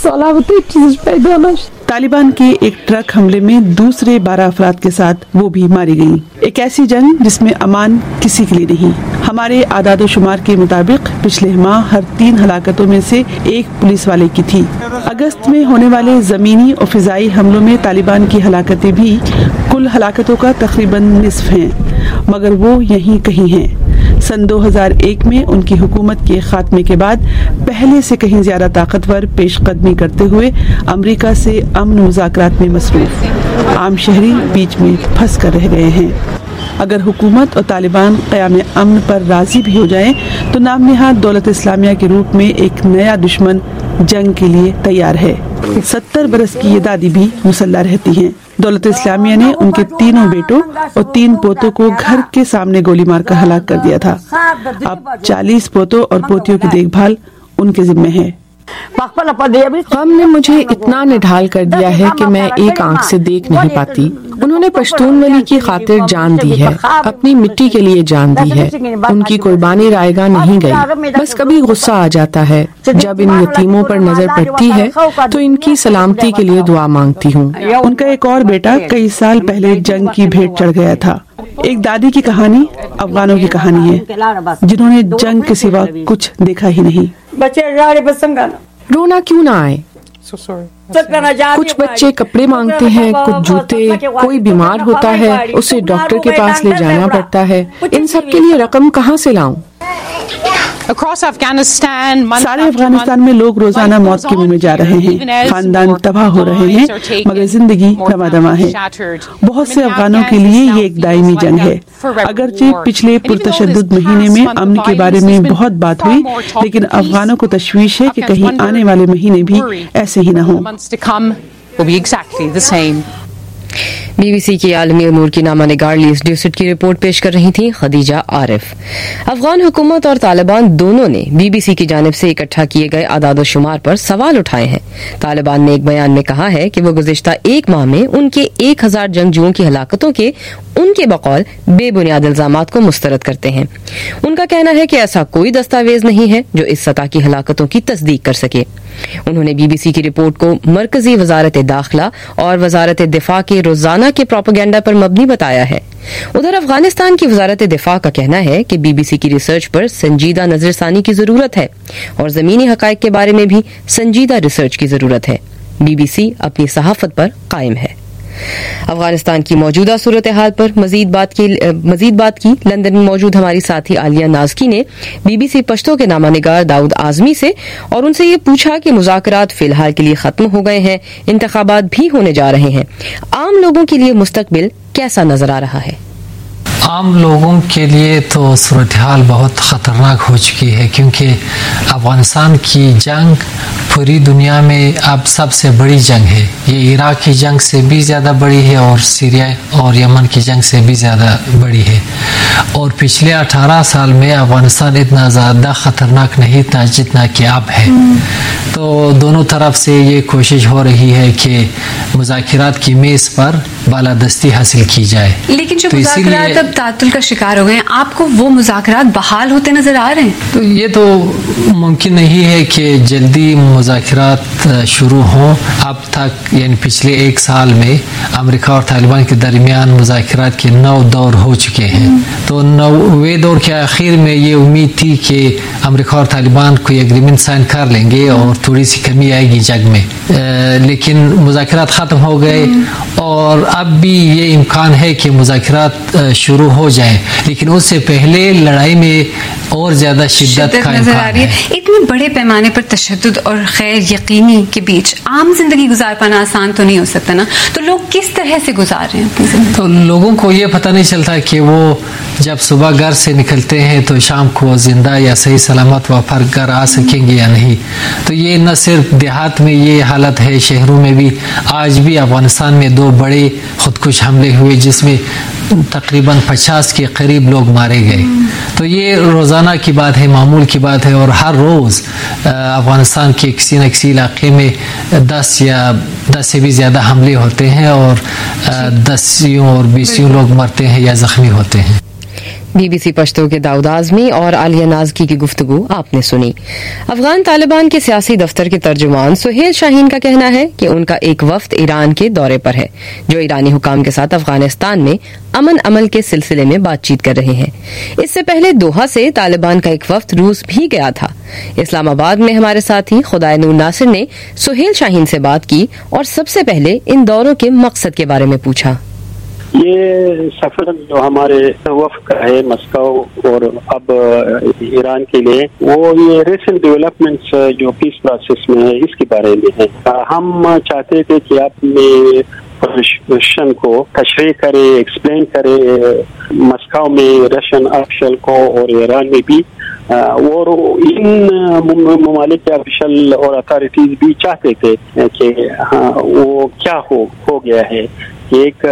Speaker 2: طالبان کے ایک ٹرک حملے میں دوسرے بارہ افراد کے ساتھ وہ بھی ماری گئی. ایک ایسی جنگ جس میں امان کسی کے لیے نہیں. ہمارے اعداد و شمار کے مطابق پچھلے ماہ ہر تین ہلاکتوں میں سے ایک پولیس والے کی تھی. اگست میں ہونے والے زمینی اور فضائی حملوں میں طالبان کی ہلاکتیں بھی کل ہلاکتوں کا تقریباً نصف ہیں, مگر وہ یہیں کہیں ہیں. سن دو ہزار ایک میں ان کی حکومت کے خاتمے کے بعد پہلے سے کہیں زیادہ طاقتور پیش قدمی کرتے ہوئے امریکہ سے امن مذاکرات میں مصروف. عام شہری بیچ میں پھنس کر رہ گئے ہیں. اگر حکومت اور طالبان قیام امن پر راضی بھی ہو جائیں تو نام نہاد دولت اسلامیہ کے روپ میں ایک نیا دشمن جنگ کے لیے تیار ہے. ستر برس کی یہ دادی بھی مسلح رہتی ہیں. دولت اسلامیہ نے ان کے تینوں بیٹوں اور تین پوتوں کو گھر کے سامنے گولی مار کر ہلاک کر دیا تھا. اب چالیس پوتوں اور پوتیوں کی دیکھ بھال ان کے ذمہ ہے.
Speaker 23: غم نے مجھے اتنا نڈھال کر دیا ہے کہ میں ایک آنکھ سے دیکھ نہیں پاتی. انہوں نے پشتون ولی کی خاطر جان دی ہے, اپنی مٹی کے لیے جان دی ہے. ان کی قربانی رائے گاہ نہیں گئی. بس کبھی غصہ آ جاتا ہے جب ان یتیموں پر نظر پڑتی ہے تو ان کی سلامتی کے لیے دعا مانگتی ہوں.
Speaker 2: ان کا ایک اور بیٹا کئی سال پہلے جنگ کی بھیٹ چڑھ گیا تھا. ایک دادی کی کہانی افغانوں کی کہانی ہے جنہوں نے جنگ کے سوا کچھ دیکھا ہی نہیں.
Speaker 23: رونا کیوں نہ آئے. کچھ بچے کپڑے مانگتے ہیں, کچھ جوتے, کوئی بیمار ہوتا ہے اسے ڈاکٹر کے پاس لے جانا پڑتا ہے. ان سب کے لیے رقم کہاں سے لاؤں؟
Speaker 2: سارے افغانستان میں لوگ روزانہ موت کے منہ میں جا رہے ہیں. خاندان تباہ ہو رہے ہیں, مگر زندگی رواں دواں ہے. بہت سے افغانوں کے لیے یہ ایک دائمی جنگ ہے. اگرچہ پچھلے پرتشدد مہینے میں امن کے بارے میں بہت بات ہوئی, لیکن افغانوں کو تشویش ہے کہ کہیں آنے والے مہینے بھی ایسے ہی نہ ہوں.
Speaker 18: بی بی سی کی عالمی امور کی نامہ نگار لیز ڈیوسٹ کی رپورٹ پیش کر رہی تھیں خدیجہ عارف. افغان حکومت اور طالبان دونوں نے بی بی سی کی جانب سے اکٹھا کیے گئے اعداد و شمار پر سوال اٹھائے ہیں. طالبان نے ایک بیان میں کہا ہے کہ وہ گزشتہ ایک ماہ میں ان کے ایک ہزار جنگجوؤں کی ہلاکتوں کے ان کے بقول بے بنیاد الزامات کو مسترد کرتے ہیں. ان کا کہنا ہے کہ ایسا کوئی دستاویز نہیں ہے جو اس سطح کی ہلاکتوں کی تصدیق کر سکے. انہوں نے بی بی سی کی رپورٹ کو مرکزی وزارت داخلہ اور وزارت دفاع کے روزانہ روزانہ کے پروپیگنڈا پر مبنی بتایا ہے. ادھر افغانستان کی وزارت دفاع کا کہنا ہے کہ بی بی سی کی ریسرچ پر سنجیدہ نظر ثانی کی ضرورت ہے اور زمینی حقائق کے بارے میں بھی سنجیدہ ریسرچ کی ضرورت ہے. بی بی سی اپنی صحافت پر قائم ہے. افغانستان کی موجودہ صورتحال پر مزید بات کی مزید بات کی لندن میں موجود ہماری ساتھی عالیہ نازکی نے بی بی سی پشتو کے نامہ نگار داؤد اعظمی سے اور ان سے یہ پوچھا کہ مذاکرات فی الحال کے لیے ختم ہو گئے ہیں, انتخابات بھی ہونے جا رہے ہیں, عام لوگوں کے لیے مستقبل کیسا نظر آ رہا ہے؟
Speaker 19: عام لوگوں کے لیے تو صورتحال بہت خطرناک ہو چکی ہے, کیونکہ افغانستان کی جنگ پوری دنیا میں اب سب سے بڑی جنگ ہے. یہ عراق کی جنگ سے بھی زیادہ بڑی ہے اور سیریا اور یمن کی جنگ سے بھی زیادہ بڑی ہے. اور پچھلے اٹھارہ سال میں افغانستان اتنا زیادہ خطرناک نہیں تھا جتنا کہ اب ہے. تو دونوں طرف سے یہ کوشش ہو رہی ہے کہ مذاکرات کی میز پر بالادستی حاصل کی جائے.
Speaker 1: لیکن جو مذاکرات اب تعطل کا شکار ہو گئے ہیں, آپ کو وہ مذاکرات بحال ہوتے نظر آ رہے ہیں؟
Speaker 19: تو یہ تو ممکن نہیں ہے کہ جلدی مذاکرات شروع ہوں. اب تک یعنی پچھلے ایک سال میں امریکہ اور طالبان کے درمیان مذاکرات کے نو دور ہو چکے ہیں. تو نویں دور کے آخر میں یہ امید تھی کہ امریکہ اور طالبان کوئی ایگریمنٹ سائن کر لیں گے اور تھوڑی سی کمی آئے گی جنگ میں, لیکن مذاکرات ختم ہو گئے اور اب بھی یہ امکان ہے کہ مذاکرات شروع ہو جائیں, لیکن اس سے پہلے لڑائی میں اور زیادہ شدت کا
Speaker 1: نظر آ
Speaker 19: امکان
Speaker 1: رہی
Speaker 19: ہے.
Speaker 1: ہے. اتنے بڑے پیمانے پر تشدد اور غیر یقینی کے بیچ عام زندگی گزار پانا آسان تو نہیں ہو سکتا نا, تو لوگ کس طرح سے گزار رہے ہیں اپنی زندگی؟
Speaker 19: تو لوگوں کو یہ پتہ نہیں چلتا کہ وہ جب صبح گھر سے نکلتے ہیں تو شام کو زندہ یا صحیح سلامت واپس گھر آ سکیں گے یا نہیں. تو یہ نہ صرف دیہات میں یہ حالت ہے, شہروں میں بھی آج بھی افغانستان میں دو بڑے خودکش حملے ہوئے جس میں تقریباً پچاس کے قریب لوگ مارے گئے. تو یہ روزانہ کی بات ہے, معمول کی بات ہے, اور ہر روز افغانستان کے کسی نہ کسی علاقے میں دس یا دس سے بھی زیادہ حملے ہوتے ہیں اور دسیوں اور بیسیوں لوگ مرتے ہیں یا زخمی ہوتے ہیں.
Speaker 18: بی بی سی پشتو کے داؤد اعظمی اور عالیہ نازکی کی گفتگو آپ نے سنی. افغان طالبان کے سیاسی دفتر کے ترجمان سہیل شاہین کا کہنا ہے کہ ان کا ایک وفد ایران کے دورے پر ہے, جو ایرانی حکام کے ساتھ افغانستان میں امن عمل کے سلسلے میں بات چیت کر رہے ہیں. اس سے پہلے دوحہ سے طالبان کا ایک وفد روس بھی گیا تھا. اسلام آباد میں ہمارے ساتھی خدائے نور ناصر نے سہیل شاہین سے بات کی اور سب سے پہلے ان دوروں کے مقصد کے بارے میں پوچھا.
Speaker 4: یہ سفر جو ہمارے وفد کا ہے مسکو اور اب ایران کے لیے, وہ یہ ریسنٹ ڈیولپمنٹس جو پیس پروسیس میں ہے اس کے بارے میں ہے. ہم چاہتے تھے کہ اپنے پوزیشن کو تشریح کرے, ایکسپلین کرے مسکو میں رشین آفیشل کو اور ایران میں بھی, اور ان ممالک کے آفیشل اور اتھارٹیز بھی چاہتے تھے کہ ہاں وہ کیا ہو ہو گیا ہے. ایک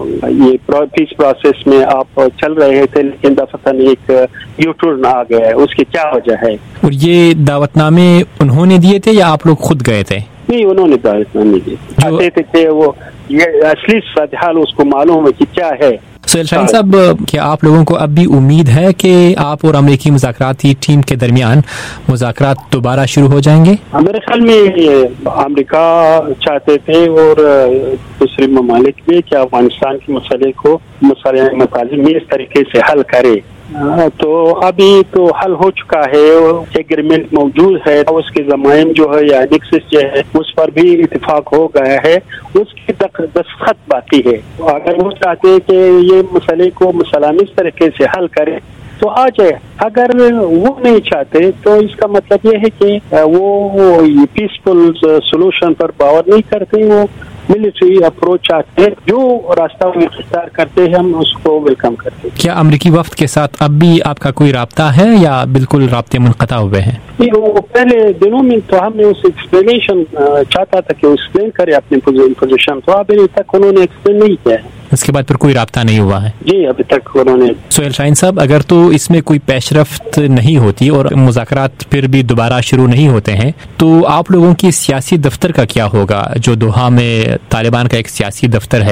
Speaker 4: یہ پیس پروسیس میں آپ چل رہے تھے لیکن دفتن ایک یو ٹرن آ گیا ہے, اس کی کیا وجہ ہے؟
Speaker 6: اور یہ دعوت نامے انہوں نے دیے تھے یا آپ لوگ خود گئے تھے؟
Speaker 4: نہیں, انہوں نے دعوت نامے دیے. چاہتے تھے کہ وہ یہ اصلی صورتحال اس کو معلوم ہے کہ کیا ہے.
Speaker 6: سہیل شاہین صاحب, کیا آپ لوگوں کو اب بھی امید ہے کہ آپ اور امریکی مذاکراتی ٹیم کے درمیان مذاکرات دوبارہ شروع ہو جائیں گے؟
Speaker 4: میرے خیال میں امریکہ چاہتے تھے اور دوسرے ممالک بھی کہ افغانستان کے مسئلے کو مسئلہ مطالب میں اس طریقے سے حل کرے. تو ابھی تو حل ہو چکا ہے, ایگریمنٹ موجود ہے, اس کے ضمائم جو ہے یا نیکسس جو ہے اس پر بھی اتفاق ہو گیا ہے, اس کی دستخط باقی ہے. اگر وہ چاہتے ہیں کہ یہ مسئلے کو مسلام اس طریقے سے حل کرے تو آ جائے. اگر وہ نہیں چاہتے تو اس کا مطلب یہ ہے کہ وہ پیسفل سولوشن پر باور نہیں کرتے, وہ ملٹری اپروچ چاہتے ہیں. جو راستہ وہ اختیار کرتے ہیں ہم اس کو ویلکم کرتے ہیں.
Speaker 6: کیا امریکی وفد کے ساتھ اب بھی آپ کا کوئی رابطہ ہے یا بالکل رابطے منقطع ہوئے ہیں؟
Speaker 4: وہ پہلے دنوں میں تو ہم نے اس ایکسپلینیشن چاہتا تھا کہ وہ ایکسپلین کرے اپنی پوزیشن, تو ابھی تک انہوں نے ایکسپلین نہیں کیا ہے.
Speaker 6: اس کے بعد پھر کوئی رابطہ نہیں ہوا ہے؟
Speaker 4: جی ابھی تک انہوں نے.
Speaker 6: سہیل شاہین صاحب, اگر تو اس میں کوئی پیش رفت نہیں ہوتی اور مذاکرات پھر بھی دوبارہ شروع نہیں ہوتے ہیں تو آپ لوگوں کی سیاسی دفتر کا کیا ہوگا, جو دوحہ میں طالبان کا ایک سیاسی دفتر ہے؟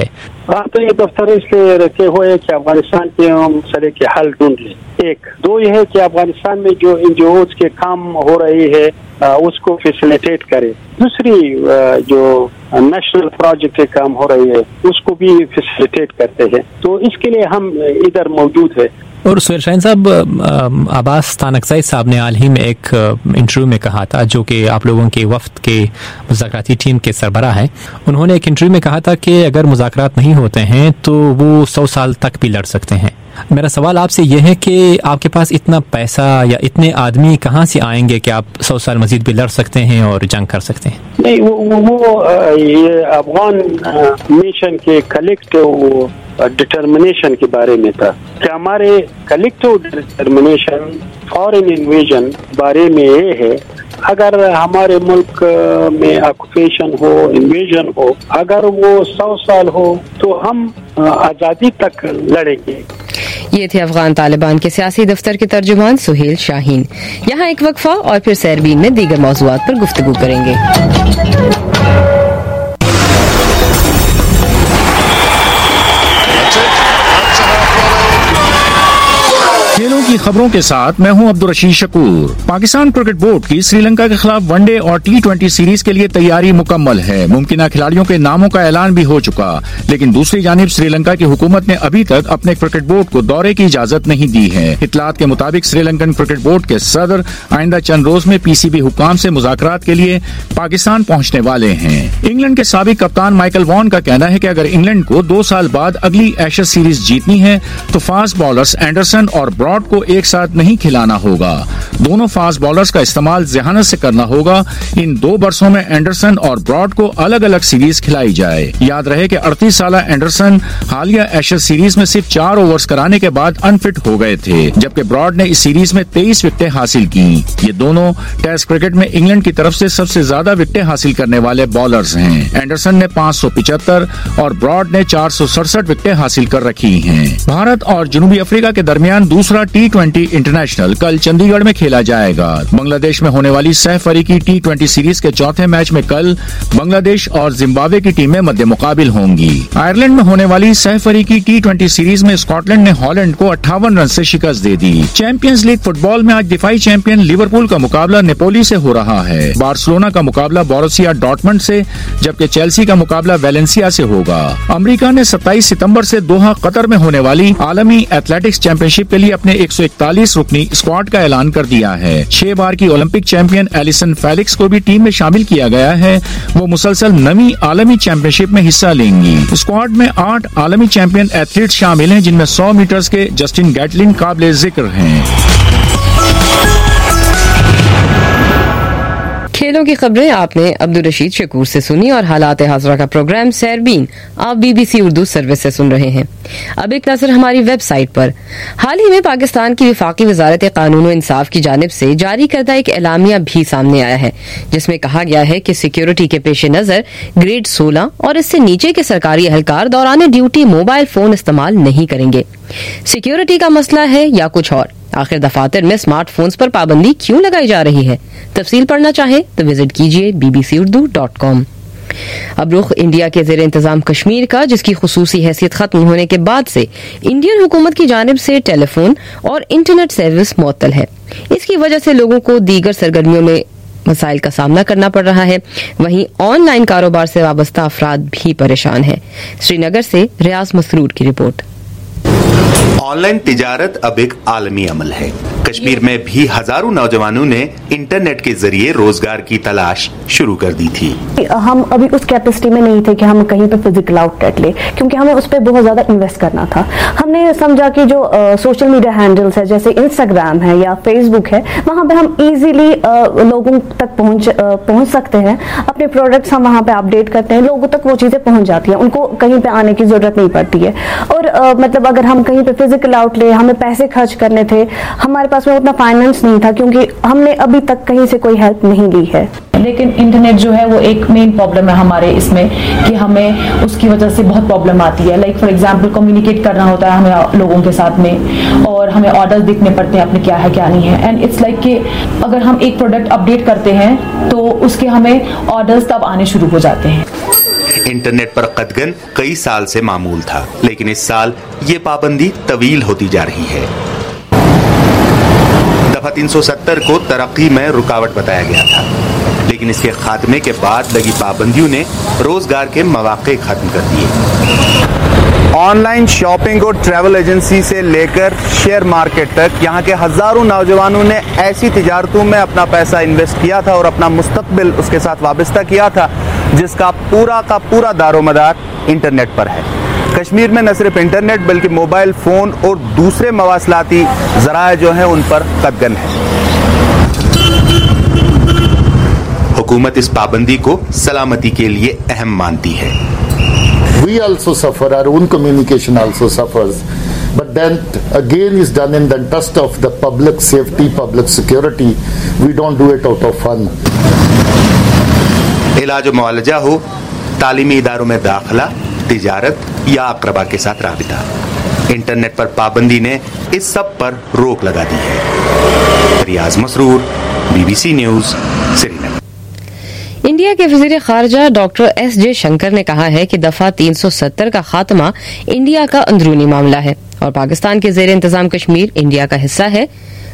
Speaker 4: हाँ, तो ये दफ्तर इसलिए रखे हुए हैं कि अफगानिस्तान के मसले के हल ढूंढ लें। एक दो ये है कि अफगानिस्तान में जो एनजीओज के काम हो रही है उसको फैसिलिटेट करे। दूसरी जो नेशनल प्रोजेक्ट के काम हो रही है उसको भी फैसिलिटेट करते हैं। तो इसके लिए हम इधर मौजूद है।
Speaker 6: और सुहेल शाहीन साहब, अब्बास तानकज़ई साहब ने हाल ही में एक इंटरव्यू में कहा था, जो कि आप लोगों के वफ्द के मुज़ाकराती टीम के सरबराह हैं, उन्होंने एक इंटरव्यू में कहा था कि अगर मुज़ाकरात नहीं होते हैं तो वो सौ साल तक भी लड़ सकते हैं। मेरा सवाल आपसे यह है कि आपके पास इतना पैसा या इतने आदमी कहाँ से आएंगे कि आप सौ साल मजीद भी लड़ सकते हैं और जंग कर सकते हैं?
Speaker 4: नहीं, वो, वो ये अफगान नेशन के कलेक्टिव डिटर्मिनेशन के बारे में था कि हमारे कलेक्टिव डिटर्मिनेशन फॉरेन इन्वेजन बारे में ये है, अगर हमारे मुल्क में ऑक्यूपेशन हो, इन्वेजन हो, अगर वो सौ साल हो तो हम आज़ादी तक लड़ेंगे।
Speaker 18: ये थे अफगान तालिबान के सियासी दफ्तर के तर्जुमान सुहेल शाहीन। यहाँ एक वक्फा और फिर सैरबीन में दीगर मौज़ूआत पर गुफ्तगू करेंगे।
Speaker 5: खेलों की खबरों के साथ मैं हूं अब्दुल रशीद शकूर। पाकिस्तान क्रिकेट बोर्ड की श्रीलंका के खिलाफ वनडे और टी ट्वेंटी सीरीज के लिए तैयारी मुकम्मल है। मुमकिन खिलाड़ियों के नामों का ऐलान भी हो चुका, लेकिन दूसरी जानिब श्रीलंका की हुकूमत ने अभी तक अपने क्रिकेट बोर्ड को दौरे की इजाजत नहीं दी है। इत्तलात के मुताबिक श्रीलंकन क्रिकेट बोर्ड के सदर आइंदा चंद रोज में पीसीबी हुक्काम से मुज़ाकरात के लिए पाकिस्तान पहुंचने वाले हैं। इंग्लैंड के साबिक कप्तान माइकल वॉन का कहना है कि अगर इंग्लैंड को दो साल बाद अगली एशेज सीरीज जीतनी है तो फास्ट बॉलर्स एंडरसन और ब्रॉड को एक साथ नहीं खिलाना होगा। दोनों फास्ट बॉलर्स का इस्तेमाल ज़हानत से करना होगा। इन दो बरसों में एंडरसन और ब्रॉड को अलग अलग सीरीज खिलाई जाए। याद रहे कि अड़तीस साल एंडरसन हालिया एशेज सीरीज में सिर्फ चार ओवर्स कराने के बाद अनफिट हो गए थे, जबकि ब्रॉड ने इस सीरीज में तेईस विकेटें हासिल की। ये दोनों टेस्ट क्रिकेट में इंग्लैंड की तरफ से सबसे ज्यादा विकेटें हासिल करने वाले बॉलर्स हैं। एंडरसन ने पाँच सौ पिचहत्तर और ब्रॉड ने चार सौ सड़सठ विकेटें हासिल कर रखी हैं। भारत और जनूबी अफ्रीका के दरमियान दूसरा टी ट्वेंटी इंटरनेशनल कल चंडीगढ़ में खेला जाएगा। बांग्लादेश में होने वाली सह फरीकी टी ट्वेंटी सीरीज के चौथे मैच में कल बांग्लादेश और जिम्बाब्वे की टीमें मध्य मुकाबिल होंगी। आयरलैंड में होने वाली सह फरीकी टी ट्वेंटी सीरीज में स्कॉटलैंड ने हॉलैंड को अट्ठावन रन से शिकस्त दे दी। चैंपियंस लीग फुटबॉल में आज दिफाई चैंपियन लिवरपूल का मुकाबला नेपोली से हो रहा है। बार्सिलोना का मुकाबला बोरुसिया डॉर्टमंड से, जबकि चेल्सी का मुकाबला वेलेंसिया से होगा। अमेरिका ने सत्ताईस सितंबर से दोहा कतर में होने वाली आलमी एथलेटिक्स चैंपियनशिप के लिए अपने एक सौ इकतालीस रुकनी स्क्वाड का ऐलान कर दिया है। छह बार की ओलंपिक चैंपियन एलिसन फेलिक्स को भी टीम में शामिल किया गया है। वो मुसलसल नवी आलमी चैंपियनशिप में हिस्सा लेंगी। स्क्वाड में आठ आलमी चैंपियन एथलीट शामिल हैं, जिनमें सौ मीटर्स के जस्टिन गैटलिन काबिल जिक्र हैं।
Speaker 18: खेलों की खबरें आपने अब्दुल रशीद शकूर से सुनी और हालात हाज़रा का प्रोग्राम सैरबीन आप बीबीसी उर्दू सर्विस से सुन रहे हैं। अब एक नजर हमारी वेबसाइट पर। हाल ही में पाकिस्तान की वफाकी वजारत कानून व इंसाफ की जानिब से जारी करदा एक एलामिया भी सामने आया है, जिसमें कहा गया है कि सिक्योरिटी के पेश नजर ग्रेड सोलह और इससे नीचे के सरकारी अहलकार दौरान ड्यूटी मोबाइल फोन इस्तेमाल नहीं करेंगे। सिक्योरिटी का मसला है या कुछ और? आखिर दफातर में स्मार्टफोन्स पर पाबंदी क्यों लगाई जा रही है? तफसील पढ़ना चाहे तो विजिट कीजिए B B C Urdu dot com. अब रुख इंडिया के ज़ेर इंतजाम कश्मीर का, जिसकी खुसूसी हैसियत खत्म होने के बाद से इंडियन हुकूमत की जानिब से टेलीफोन और इंटरनेट सर्विस मुअत्तल है। इसकी वजह से लोगों को दीगर सरगर्मियों में मसाइल का सामना करना पड़ रहा है। वहीं ऑनलाइन कारोबार से वाबस्ता अफराद भी परेशान है। श्रीनगर से रियाज मसरूर की रिपोर्ट।
Speaker 7: ऑनलाइन तिजारत अब एक आलमी अमल है। कश्मीर में भी हजारों नौजवानों ने इंटरनेट के जरिए रोजगार की तलाश शुरू कर दी थी।
Speaker 10: हम अभी उस कैपेसिटी में नहीं थे कि हम कहीं पे फिजिकल आउटलेट ले, क्योंकि हमें उस पर बहुत ज्यादा इन्वेस्ट करना था। हमने समझा कि जो सोशल मीडिया हैंडल्स है, जैसे इंस्टाग्राम है या फेसबुक है, वहाँ पे हम इजीली लोगों तक पहुँच पहुँच सकते हैं। अपने प्रोडक्ट्स हम वहाँ पे अपडेट करते हैं, लोगों तक वो चीजें पहुँच जाती हैं, उनको कहीं पे आने की जरूरत नहीं पड़ती है। और आ, मतलब अगर हम कहीं पे फिजिकल आउटलेट, हमें पैसे खर्च करने थे, हमारे पास में उतना फाइनेंस नहीं था, क्योंकि हमने अभी तक कहीं से कोई हेल्प नहीं ली है।
Speaker 24: लेकिन इंटरनेट जो है वो एक मेन प्रॉब्लम है हमारे इसमें, कि हमें उसकी वजह से बहुत प्रॉब्लम आती है। लाइक फॉर एग्जांपल कम्युनिकेट करना होता है हमें लोगों के साथ में, और हमें ऑर्डर्स देखने पड़ते हैं अपने क्या है क्या नहीं है। एंड इट्स लाइक कि अगर हम एक प्रोडक्ट अपडेट करते हैं तो उसके हमें ऑर्डर्स तब आने शुरू हो जाते हैं।
Speaker 7: इंटरनेट पर कदगन कई साल से मामूल था, लेकिन इस साल ये पाबंदी तवील होती जा रही है। दफा तीन सौ सत्तर को तरक्की में रुकावट बताया गया था, लेकिन इसके खात्मे के बाद लगी पाबंदियों ने रोजगार के मौके खत्म कर दिए।
Speaker 8: ऑनलाइन शॉपिंग और ट्रैवल एजेंसी से लेकर शेयर मार्केट तक यहाँ के हजारों नौजवानों ने ऐसी तिजारतों में अपना पैसा इन्वेस्ट किया था और अपना मुस्तकबिल उसके साथ वाबस्ता किया था जिसका पूरा का पूरा दारोमदार इंटरनेट पर है। कश्मीर में न सिर्फ इंटरनेट बल्कि मोबाइल फोन और दूसरे मवासलाती जराए जो हैं उन पर कदगन है।
Speaker 7: हुकूमत इस पाबंदी को सलामती के लिए अहम मानती है।
Speaker 11: We also suffer, our own communication also suffers, but then again is done in the interest of the public safety, public security. We don't do it out of fun.
Speaker 7: इलाज मुआलजा हो, तालीमी इदारों में दाखिला, तिजारत या अक़रबा के साथ राबिता, इंटरनेट पर पाबंदी ने इस सब पर रोक लगा दी है। Riaz Masroor, BBC news, Srinagar.
Speaker 18: India के वजीर खारजा डॉक्टर एस जे शंकर ने कहा है कि दफा तीन सौ सत्तर का खात्मा इंडिया का अंदरूनी मामला है और पाकिस्तान के जेर इंतजाम कश्मीर इंडिया का हिस्सा है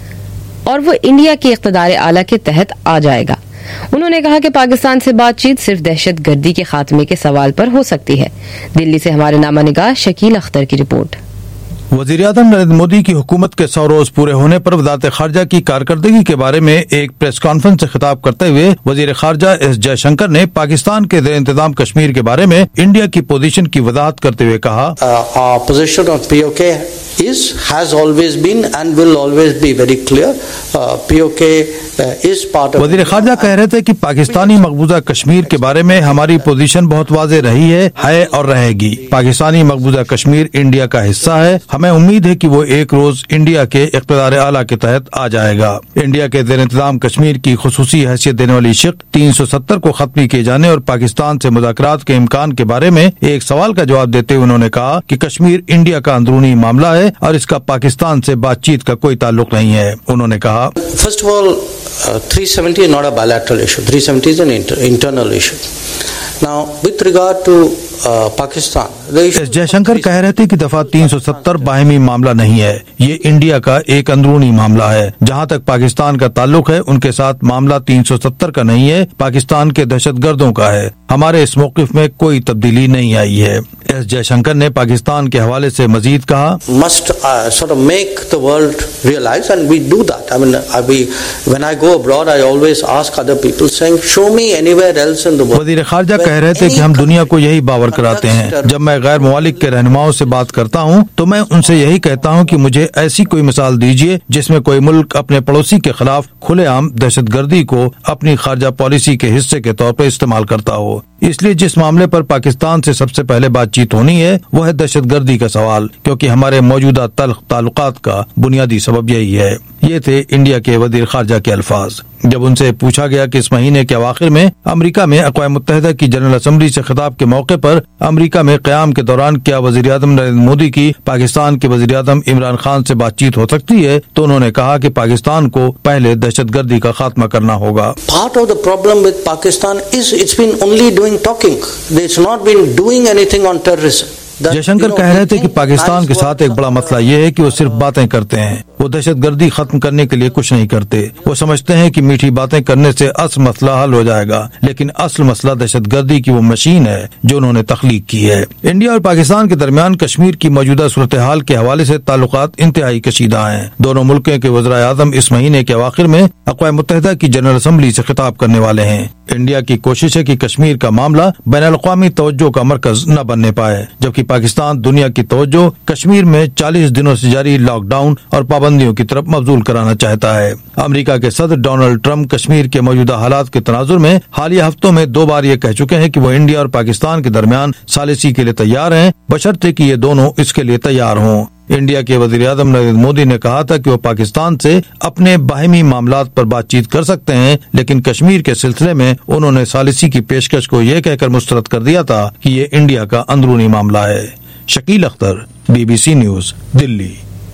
Speaker 18: और वो इंडिया के इख्तिदार आला के तहत आ जाएगा। उन्होंने कहा कि पाकिस्तान से बातचीत सिर्फ दहशत गर्दी के खात्मे के सवाल पर हो सकती है। दिल्ली से हमारे नामा निगाह शकील अख्तर की रिपोर्ट।
Speaker 12: वज़ीर आज़म नरेंद्र मोदी की हुकूमत के सौ रोज पूरे होने पर वज़ारत खारजा की कारकर्दगी के बारे में एक प्रेस कॉन्फ्रेंस से खिताब करते हुए वज़ीर खारजा एस जयशंकर ने पाकिस्तान के ज़ेर इंतज़ाम कश्मीर के बारे में इंडिया की पोजीशन की वजाहत करते हुए कहा,
Speaker 13: position of PoK is has always been and will always be very clear. uh, P O K uh, is part of.
Speaker 12: वज़ीर खारजा कह रहे थे कि पाकिस्तानी मकबूजा कश्मीर के बारे में हमारी पोजीशन बहुत वाज़ेह रही है है और रहेगी। पाकिस्तानी मकबूजा कश्मीर इंडिया का हिस्सा है। हमें उम्मीद है कि वो एक रोज इंडिया के इख्तियार आला के तहत आ जाएगा। इंडिया के ज़ेर इंतज़ाम कश्मीर की खुसूसी हैसियत देने वाली शिक तीन सौ सत्तर को खत्म किए जाने और पाकिस्तान से मुज़ाकरात के इम्कान के बारे में एक सवाल का जवाब देते हुए उन्होंने कहा कि कश्मीर इंडिया का अंदरूनी मामला है और इसका पाकिस्तान से बातचीत का कोई ताल्लुक नहीं है। उन्होंने कहा,
Speaker 13: first of all three seventy is not a bilateral issue. three seventy is an inter- internal issue. Now, with regard to uh, Pakistan,
Speaker 12: Jaishankar कह रहे थे कि दफा तीन सौ सत्तर बाहमी मामला नहीं है, ये इंडिया का एक अंदरूनी मामला है। जहाँ तक पाकिस्तान का ताल्लुक है उनके साथ मामला तीन सौ सत्तर का नहीं है, पाकिस्तान के दहशतगर्दों का है। हमारे इस मौक़िफ़ में कोई तब्दीली नहीं आई है। एस जयशंकर ने पाकिस्तान के हवाले से मजीद कहा,
Speaker 13: must uh, sort of make the world realize, and we do that. I mean, I be, when I go abroad, I always ask other people, saying, show me anywhere else in the world.
Speaker 12: वज़ीर खारजा कह रहे थे कि हम दुनिया को यही बावर कराते हैं। जब मैं गैर ममालिक के रहनुमाओं से बात करता हूँ तो मैं उनसे यही कहता हूँ कि मुझे ऐसी कोई मिसाल दीजिए जिसमें कोई मुल्क अपने पड़ोसी के खिलाफ खुलेआम दहशतगर्दी को अपनी खारजा पॉलिसी के हिस्से के तौर पर इस्तेमाल करता हो। इसलिए जिस मामले पर पाकिस्तान से सबसे पहले बातचीत होनी है वो है दहशतगर्दी का सवाल, क्योंकि हमारे मौजूदा तल्ख ताल्लुकात का बुनियादी सबब यही है। ये थे इंडिया के वज़ीर खारजा के अल्फाज। जब उनसे पूछा गया कि इस महीने के अवाखिर में अमेरिका में अक़वाम मुत्तहिदा की जनरल असम्बली से खिताब के मौके पर अमेरिका में क़याम के दौरान क्या वज़ीर आज़म नरेंद्र मोदी की पाकिस्तान के वज़ीर आज़म इमरान खान से बातचीत हो सकती है, तो उन्होंने कहा कि पाकिस्तान को पहले दहशतगर्दी का खात्मा करना होगा।
Speaker 13: Part of the problem with Pakistan is it's been only doing talking. It's not been doing anything on terrorism.
Speaker 12: Jaishankar कह रहे थे कि पाकिस्तान के साथ एक बड़ा मसला ये है कि वो सिर्फ बातें करते हैं, वो दहशतगर्दी खत्म करने के लिए कुछ नहीं करते। वो समझते हैं कि मीठी बातें करने से असल मसला हल हो जाएगा, लेकिन असल मसला दहशतगर्दी की वो मशीन है जो उन्होंने तख्लीक की है। इंडिया और पाकिस्तान के दरमियान कश्मीर की मौजूदा सूरत हाल के हवाले से ताल्लुकात इंतहाई कशीदा हैं। दोनों मुल्कों के वज़राए आज़म इस महीने के अवाखिर में अक़वाम मुत्तहिदा की जनरल असम्बली से खिताब करने वाले हैं। इंडिया की कोशिश है कि कश्मीर का मामला बैनुल-अक़वामी तवज्जो का मरकज न बनने पाए, जबकि पाकिस्तान दुनिया की तवज्जो कश्मीर में चालीस दिनों से जारी लॉकडाउन और पाबंदियों की तरफ मबजूल कराना चाहता है। अमेरिका के सदर डोनाल्ड ट्रंप कश्मीर के मौजूदा हालात के तनाजुर में हालिया हफ्तों में दो बार ये कह चुके हैं कि वो इंडिया और पाकिस्तान के दरमियान सालिसी के लिए तैयार हैं, बशर्ते कि ये दोनों इसके लिए तैयार हों। इंडिया के वज़ीर आज़म नरेंद्र मोदी ने कहा था कि वो पाकिस्तान से अपने बाहमी मामलात पर बातचीत कर सकते हैं, लेकिन कश्मीर के सिलसिले में उन्होंने सालिसी की पेशकश को यह कहकर मुस्तरद कर दिया था कि ये इंडिया का अंदरूनी मामला है। Shakeel Akhtar, BBC news, Delhi.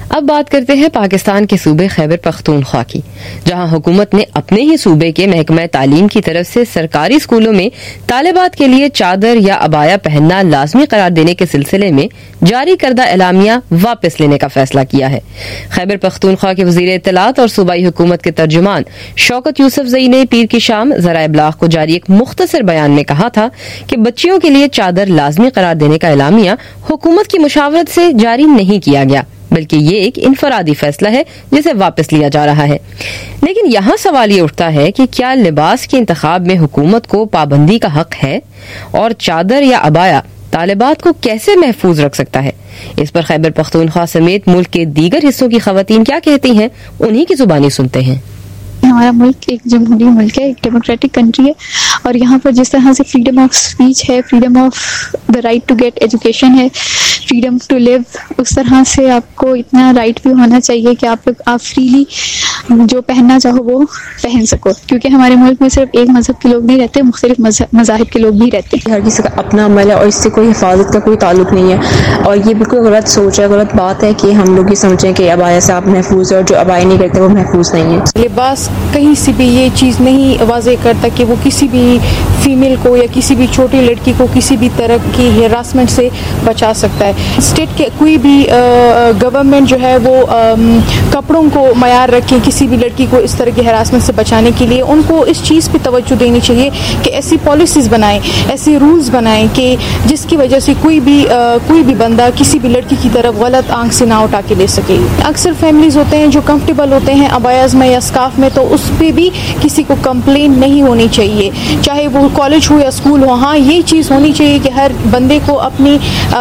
Speaker 18: اب بات کرتے ہیں پاکستان کے صوبے خیبر پختونخوا کی، جہاں حکومت نے اپنے ہی صوبے کے محکمہ تعلیم کی طرف سے سرکاری اسکولوں میں طالبات کے لیے چادر یا عبایا پہننا لازمی قرار دینے کے سلسلے میں جاری کردہ اعلامیہ واپس لینے کا فیصلہ کیا ہے۔ خیبر پختونخوا کے وزیر اطلاعات اور صوبائی حکومت کے ترجمان شوکت یوسف زئی نے پیر کی شام ذرائع ابلاغ کو جاری ایک مختصر بیان میں کہا تھا کہ بچیوں کے لیے چادر لازمی قرار دینے کا اعلامیہ حکومت کی مشاورت سے جاری نہیں کیا گیا، بلکہ یہ ایک انفرادی فیصلہ ہے جسے واپس لیا جا رہا ہے۔ لیکن یہاں سوال یہ اٹھتا ہے کہ کیا لباس کے انتخاب میں حکومت کو پابندی کا حق ہے، اور چادر یا عبایا طالبات کو کیسے محفوظ رکھ سکتا ہے؟ اس پر خیبر پختونخوا سمیت ملک کے دیگر حصوں کی خواتین کیا کہتی ہیں، انہی کی زبانی سنتے ہیں۔
Speaker 9: ہمارا ملک ایک جمہوری ملک ہے، ایک ڈیموکریٹک کنٹری ہے، اور یہاں پر جس طرح سے فریڈم آف اسپیچ ہے، freedom of the right to get education ہے، فریڈم ٹو لیو، اس طرح سے آپ کو اتنا رائٹ بھی ہونا چاہیے کہ آپ آپ فریلی جو پہننا چاہو وہ پہن سکو، کیونکہ ہمارے ملک میں صرف ایک مذہب کے لوگ نہیں رہتے، مختلف مذاہب کے لوگ بھی رہتے ہیں۔
Speaker 14: ہر کسی کا اپنا عمل ہے اور اس سے کوئی حفاظت کا کوئی تعلق نہیں ہے، اور یہ بالکل غلط سوچ ہے، غلط بات ہے کہ ہم لوگ یہ سمجھیں کہ عبایا سے آپ محفوظ ہے اور جو عبایا نہیں کرتے وہ محفوظ نہیں ہے۔
Speaker 20: لباس کہیں سے بھی یہ چیز نہیں واضح کرتا کہ وہ کسی بھی فیمیل کو یا کسی بھی چھوٹی لڑکی کو کسی بھی طرح کی ہراسمنٹ سے بچا سکتا ہے۔ اسٹیٹ کے کوئی بھی گورنمنٹ جو ہے وہ کپڑوں کو معیار رکھے کسی بھی لڑکی کو اس طرح کی ہراسمنٹ سے بچانے کے لیے، ان کو اس چیز پہ توجہ دینی چاہیے کہ ایسی پالیسیز بنائیں، ایسے رولز بنائیں کہ جس کی وجہ سے کوئی بھی کوئی بھی بندہ کسی بھی لڑکی کی طرف غلط آنکھ سے نہ اٹھا کے لے سکے۔ اکثر فیملیز ہوتے ہیں جو کمفرٹیبل ہوتے ہیں عبایاز میں یا اسکارف میں، تو اس پہ بھی کسی کو کمپلین نہیں ہونی چاہیے، چاہے وہ کالج ہو یا اسکول ہو۔ ہاں یہ چیز ہونی چاہیے کہ ہر بندے کو اپنی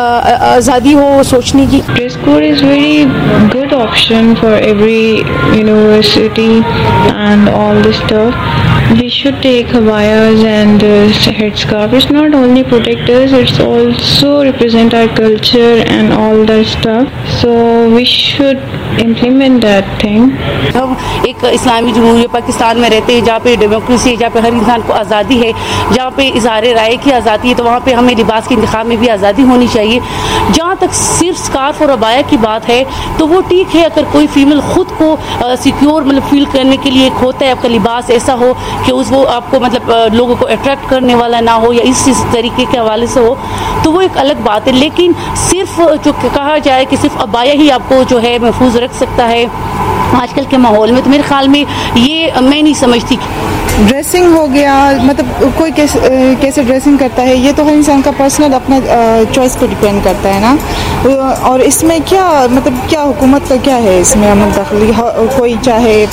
Speaker 20: آزادی ہو سوچنے کی۔
Speaker 15: Dress code is very good option for every university and all this stuff. We should take habayas and uh, headscarf. It's not only protect us, it's also represent our culture and all that stuff. So we should implement that thing.
Speaker 16: ہم ایک اسلامی جمہوریہ پاکستان میں رہتے ہیں جہاں پہ democracy ہے، جہاں پہ ہر انسان کو آزادی ہے، جہاں پہ اظہار رائے کی آزادی ہے، تو وہاں پہ ہمیں لباس کے انتخاب میں بھی آزادی ہونی چاہیے۔ جہاں تک صرف اسکارف اور عبایا کی بات ہے تو وہ ٹھیک ہے، اگر کوئی فیمیل خود کو سیکیور مطلب فیل کرنے کے لیے ایک ہوتا ہے، آپ کا لباس ایسا ہو کہ اس وہ آپ کو مطلب لوگوں کو اٹریکٹ کرنے والا نہ ہو یا اس طریقے کے حوالے سے ہو، تو وہ ایک الگ بات ہے۔ لیکن صرف جو کہا جائے کہ صرف عبایا ہی آپ کو جو ہے محفوظ رکھ سکتا ہے آج کل کے ماحول میں، تو میرے خیال میں یہ میں نہیں سمجھتی۔
Speaker 20: ڈریسنگ ہو گیا، مطلب کوئی کیسے ڈریسنگ کرتا ہے یہ تو ہر انسان کا پرسنل اپنا چوائس پہ ڈپینڈ کرتا ہے نا، اور اس میں کیا مطلب کیا حکومت کا کیا ہے اس میں منتقلی؟ کوئی چاہے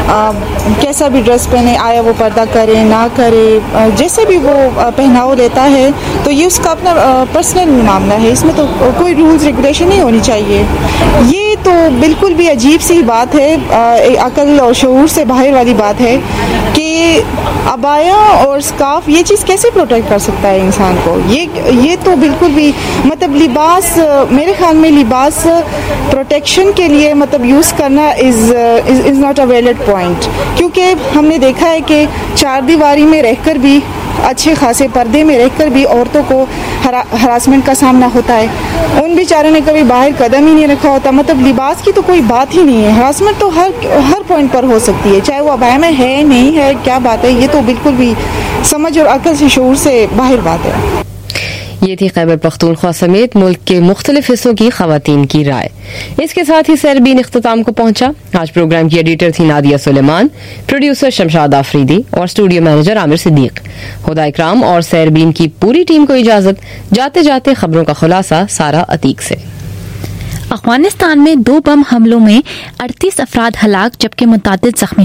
Speaker 20: کیسا بھی ڈریس پہنے، آیا وہ پردہ کرے نہ کرے، جیسے بھی وہ پہناؤ لیتا ہے تو یہ اس کا اپنا پرسنل معاملہ ہے، اس میں تو کوئی رولز ریگولیشن نہیں ہونی چاہیے۔ یہ تو بالکل بھی عجیب سی بات ہے، عقل اور شعور سے باہر والی بات ہے کہ عبایا اور اسکارف یہ چیز کیسے پروٹیکٹ کر سکتا ہے انسان کو؟ یہ یہ تو بالکل بھی مطلب لباس، میرے خیال میں لباس پروٹیکشن کے لیے مطلب یوز کرنا is is not a valid point, کیونکہ ہم نے دیکھا ہے کہ چار دیواری میں رہ کر بھی، اچھے خاصے پردے میں رہ کر بھی عورتوں کو ہراسمنٹ کا سامنا ہوتا ہے۔ ان بیچاروں نے کبھی باہر قدم ہی نہیں رکھا ہوتا، مطلب لباس کی تو کوئی بات ہی نہیں ہے، ہراسمنٹ تو ہر ہر پوائنٹ پر ہو سکتی ہے، چاہے وہ عبایا میں ہے نہیں ہے، کیا بات ہے، یہ تو بالکل بھی سمجھ اور عقل سے شعور سے باہر بات ہے۔
Speaker 18: یہ تھی خیبر پختونخوا سمیت ملک کے مختلف حصوں کی خواتین کی رائے۔ اس کے ساتھ ہی سیربین اختتام کو پہنچا۔ آج پروگرام کی ایڈیٹر تھی نادیہ سلیمان، پروڈیوسر شمشاد آفریدی اور اسٹوڈیو مینیجر عامر صدیق۔ خدا اکرام اور سیربین کی پوری ٹیم کو اجازت۔ جاتے جاتے خبروں کا خلاصہ سارا عتیق سے۔
Speaker 21: افغانستان میں دو بم حملوں میں اڑتیس افراد ہلاک جبکہ متعدد زخمی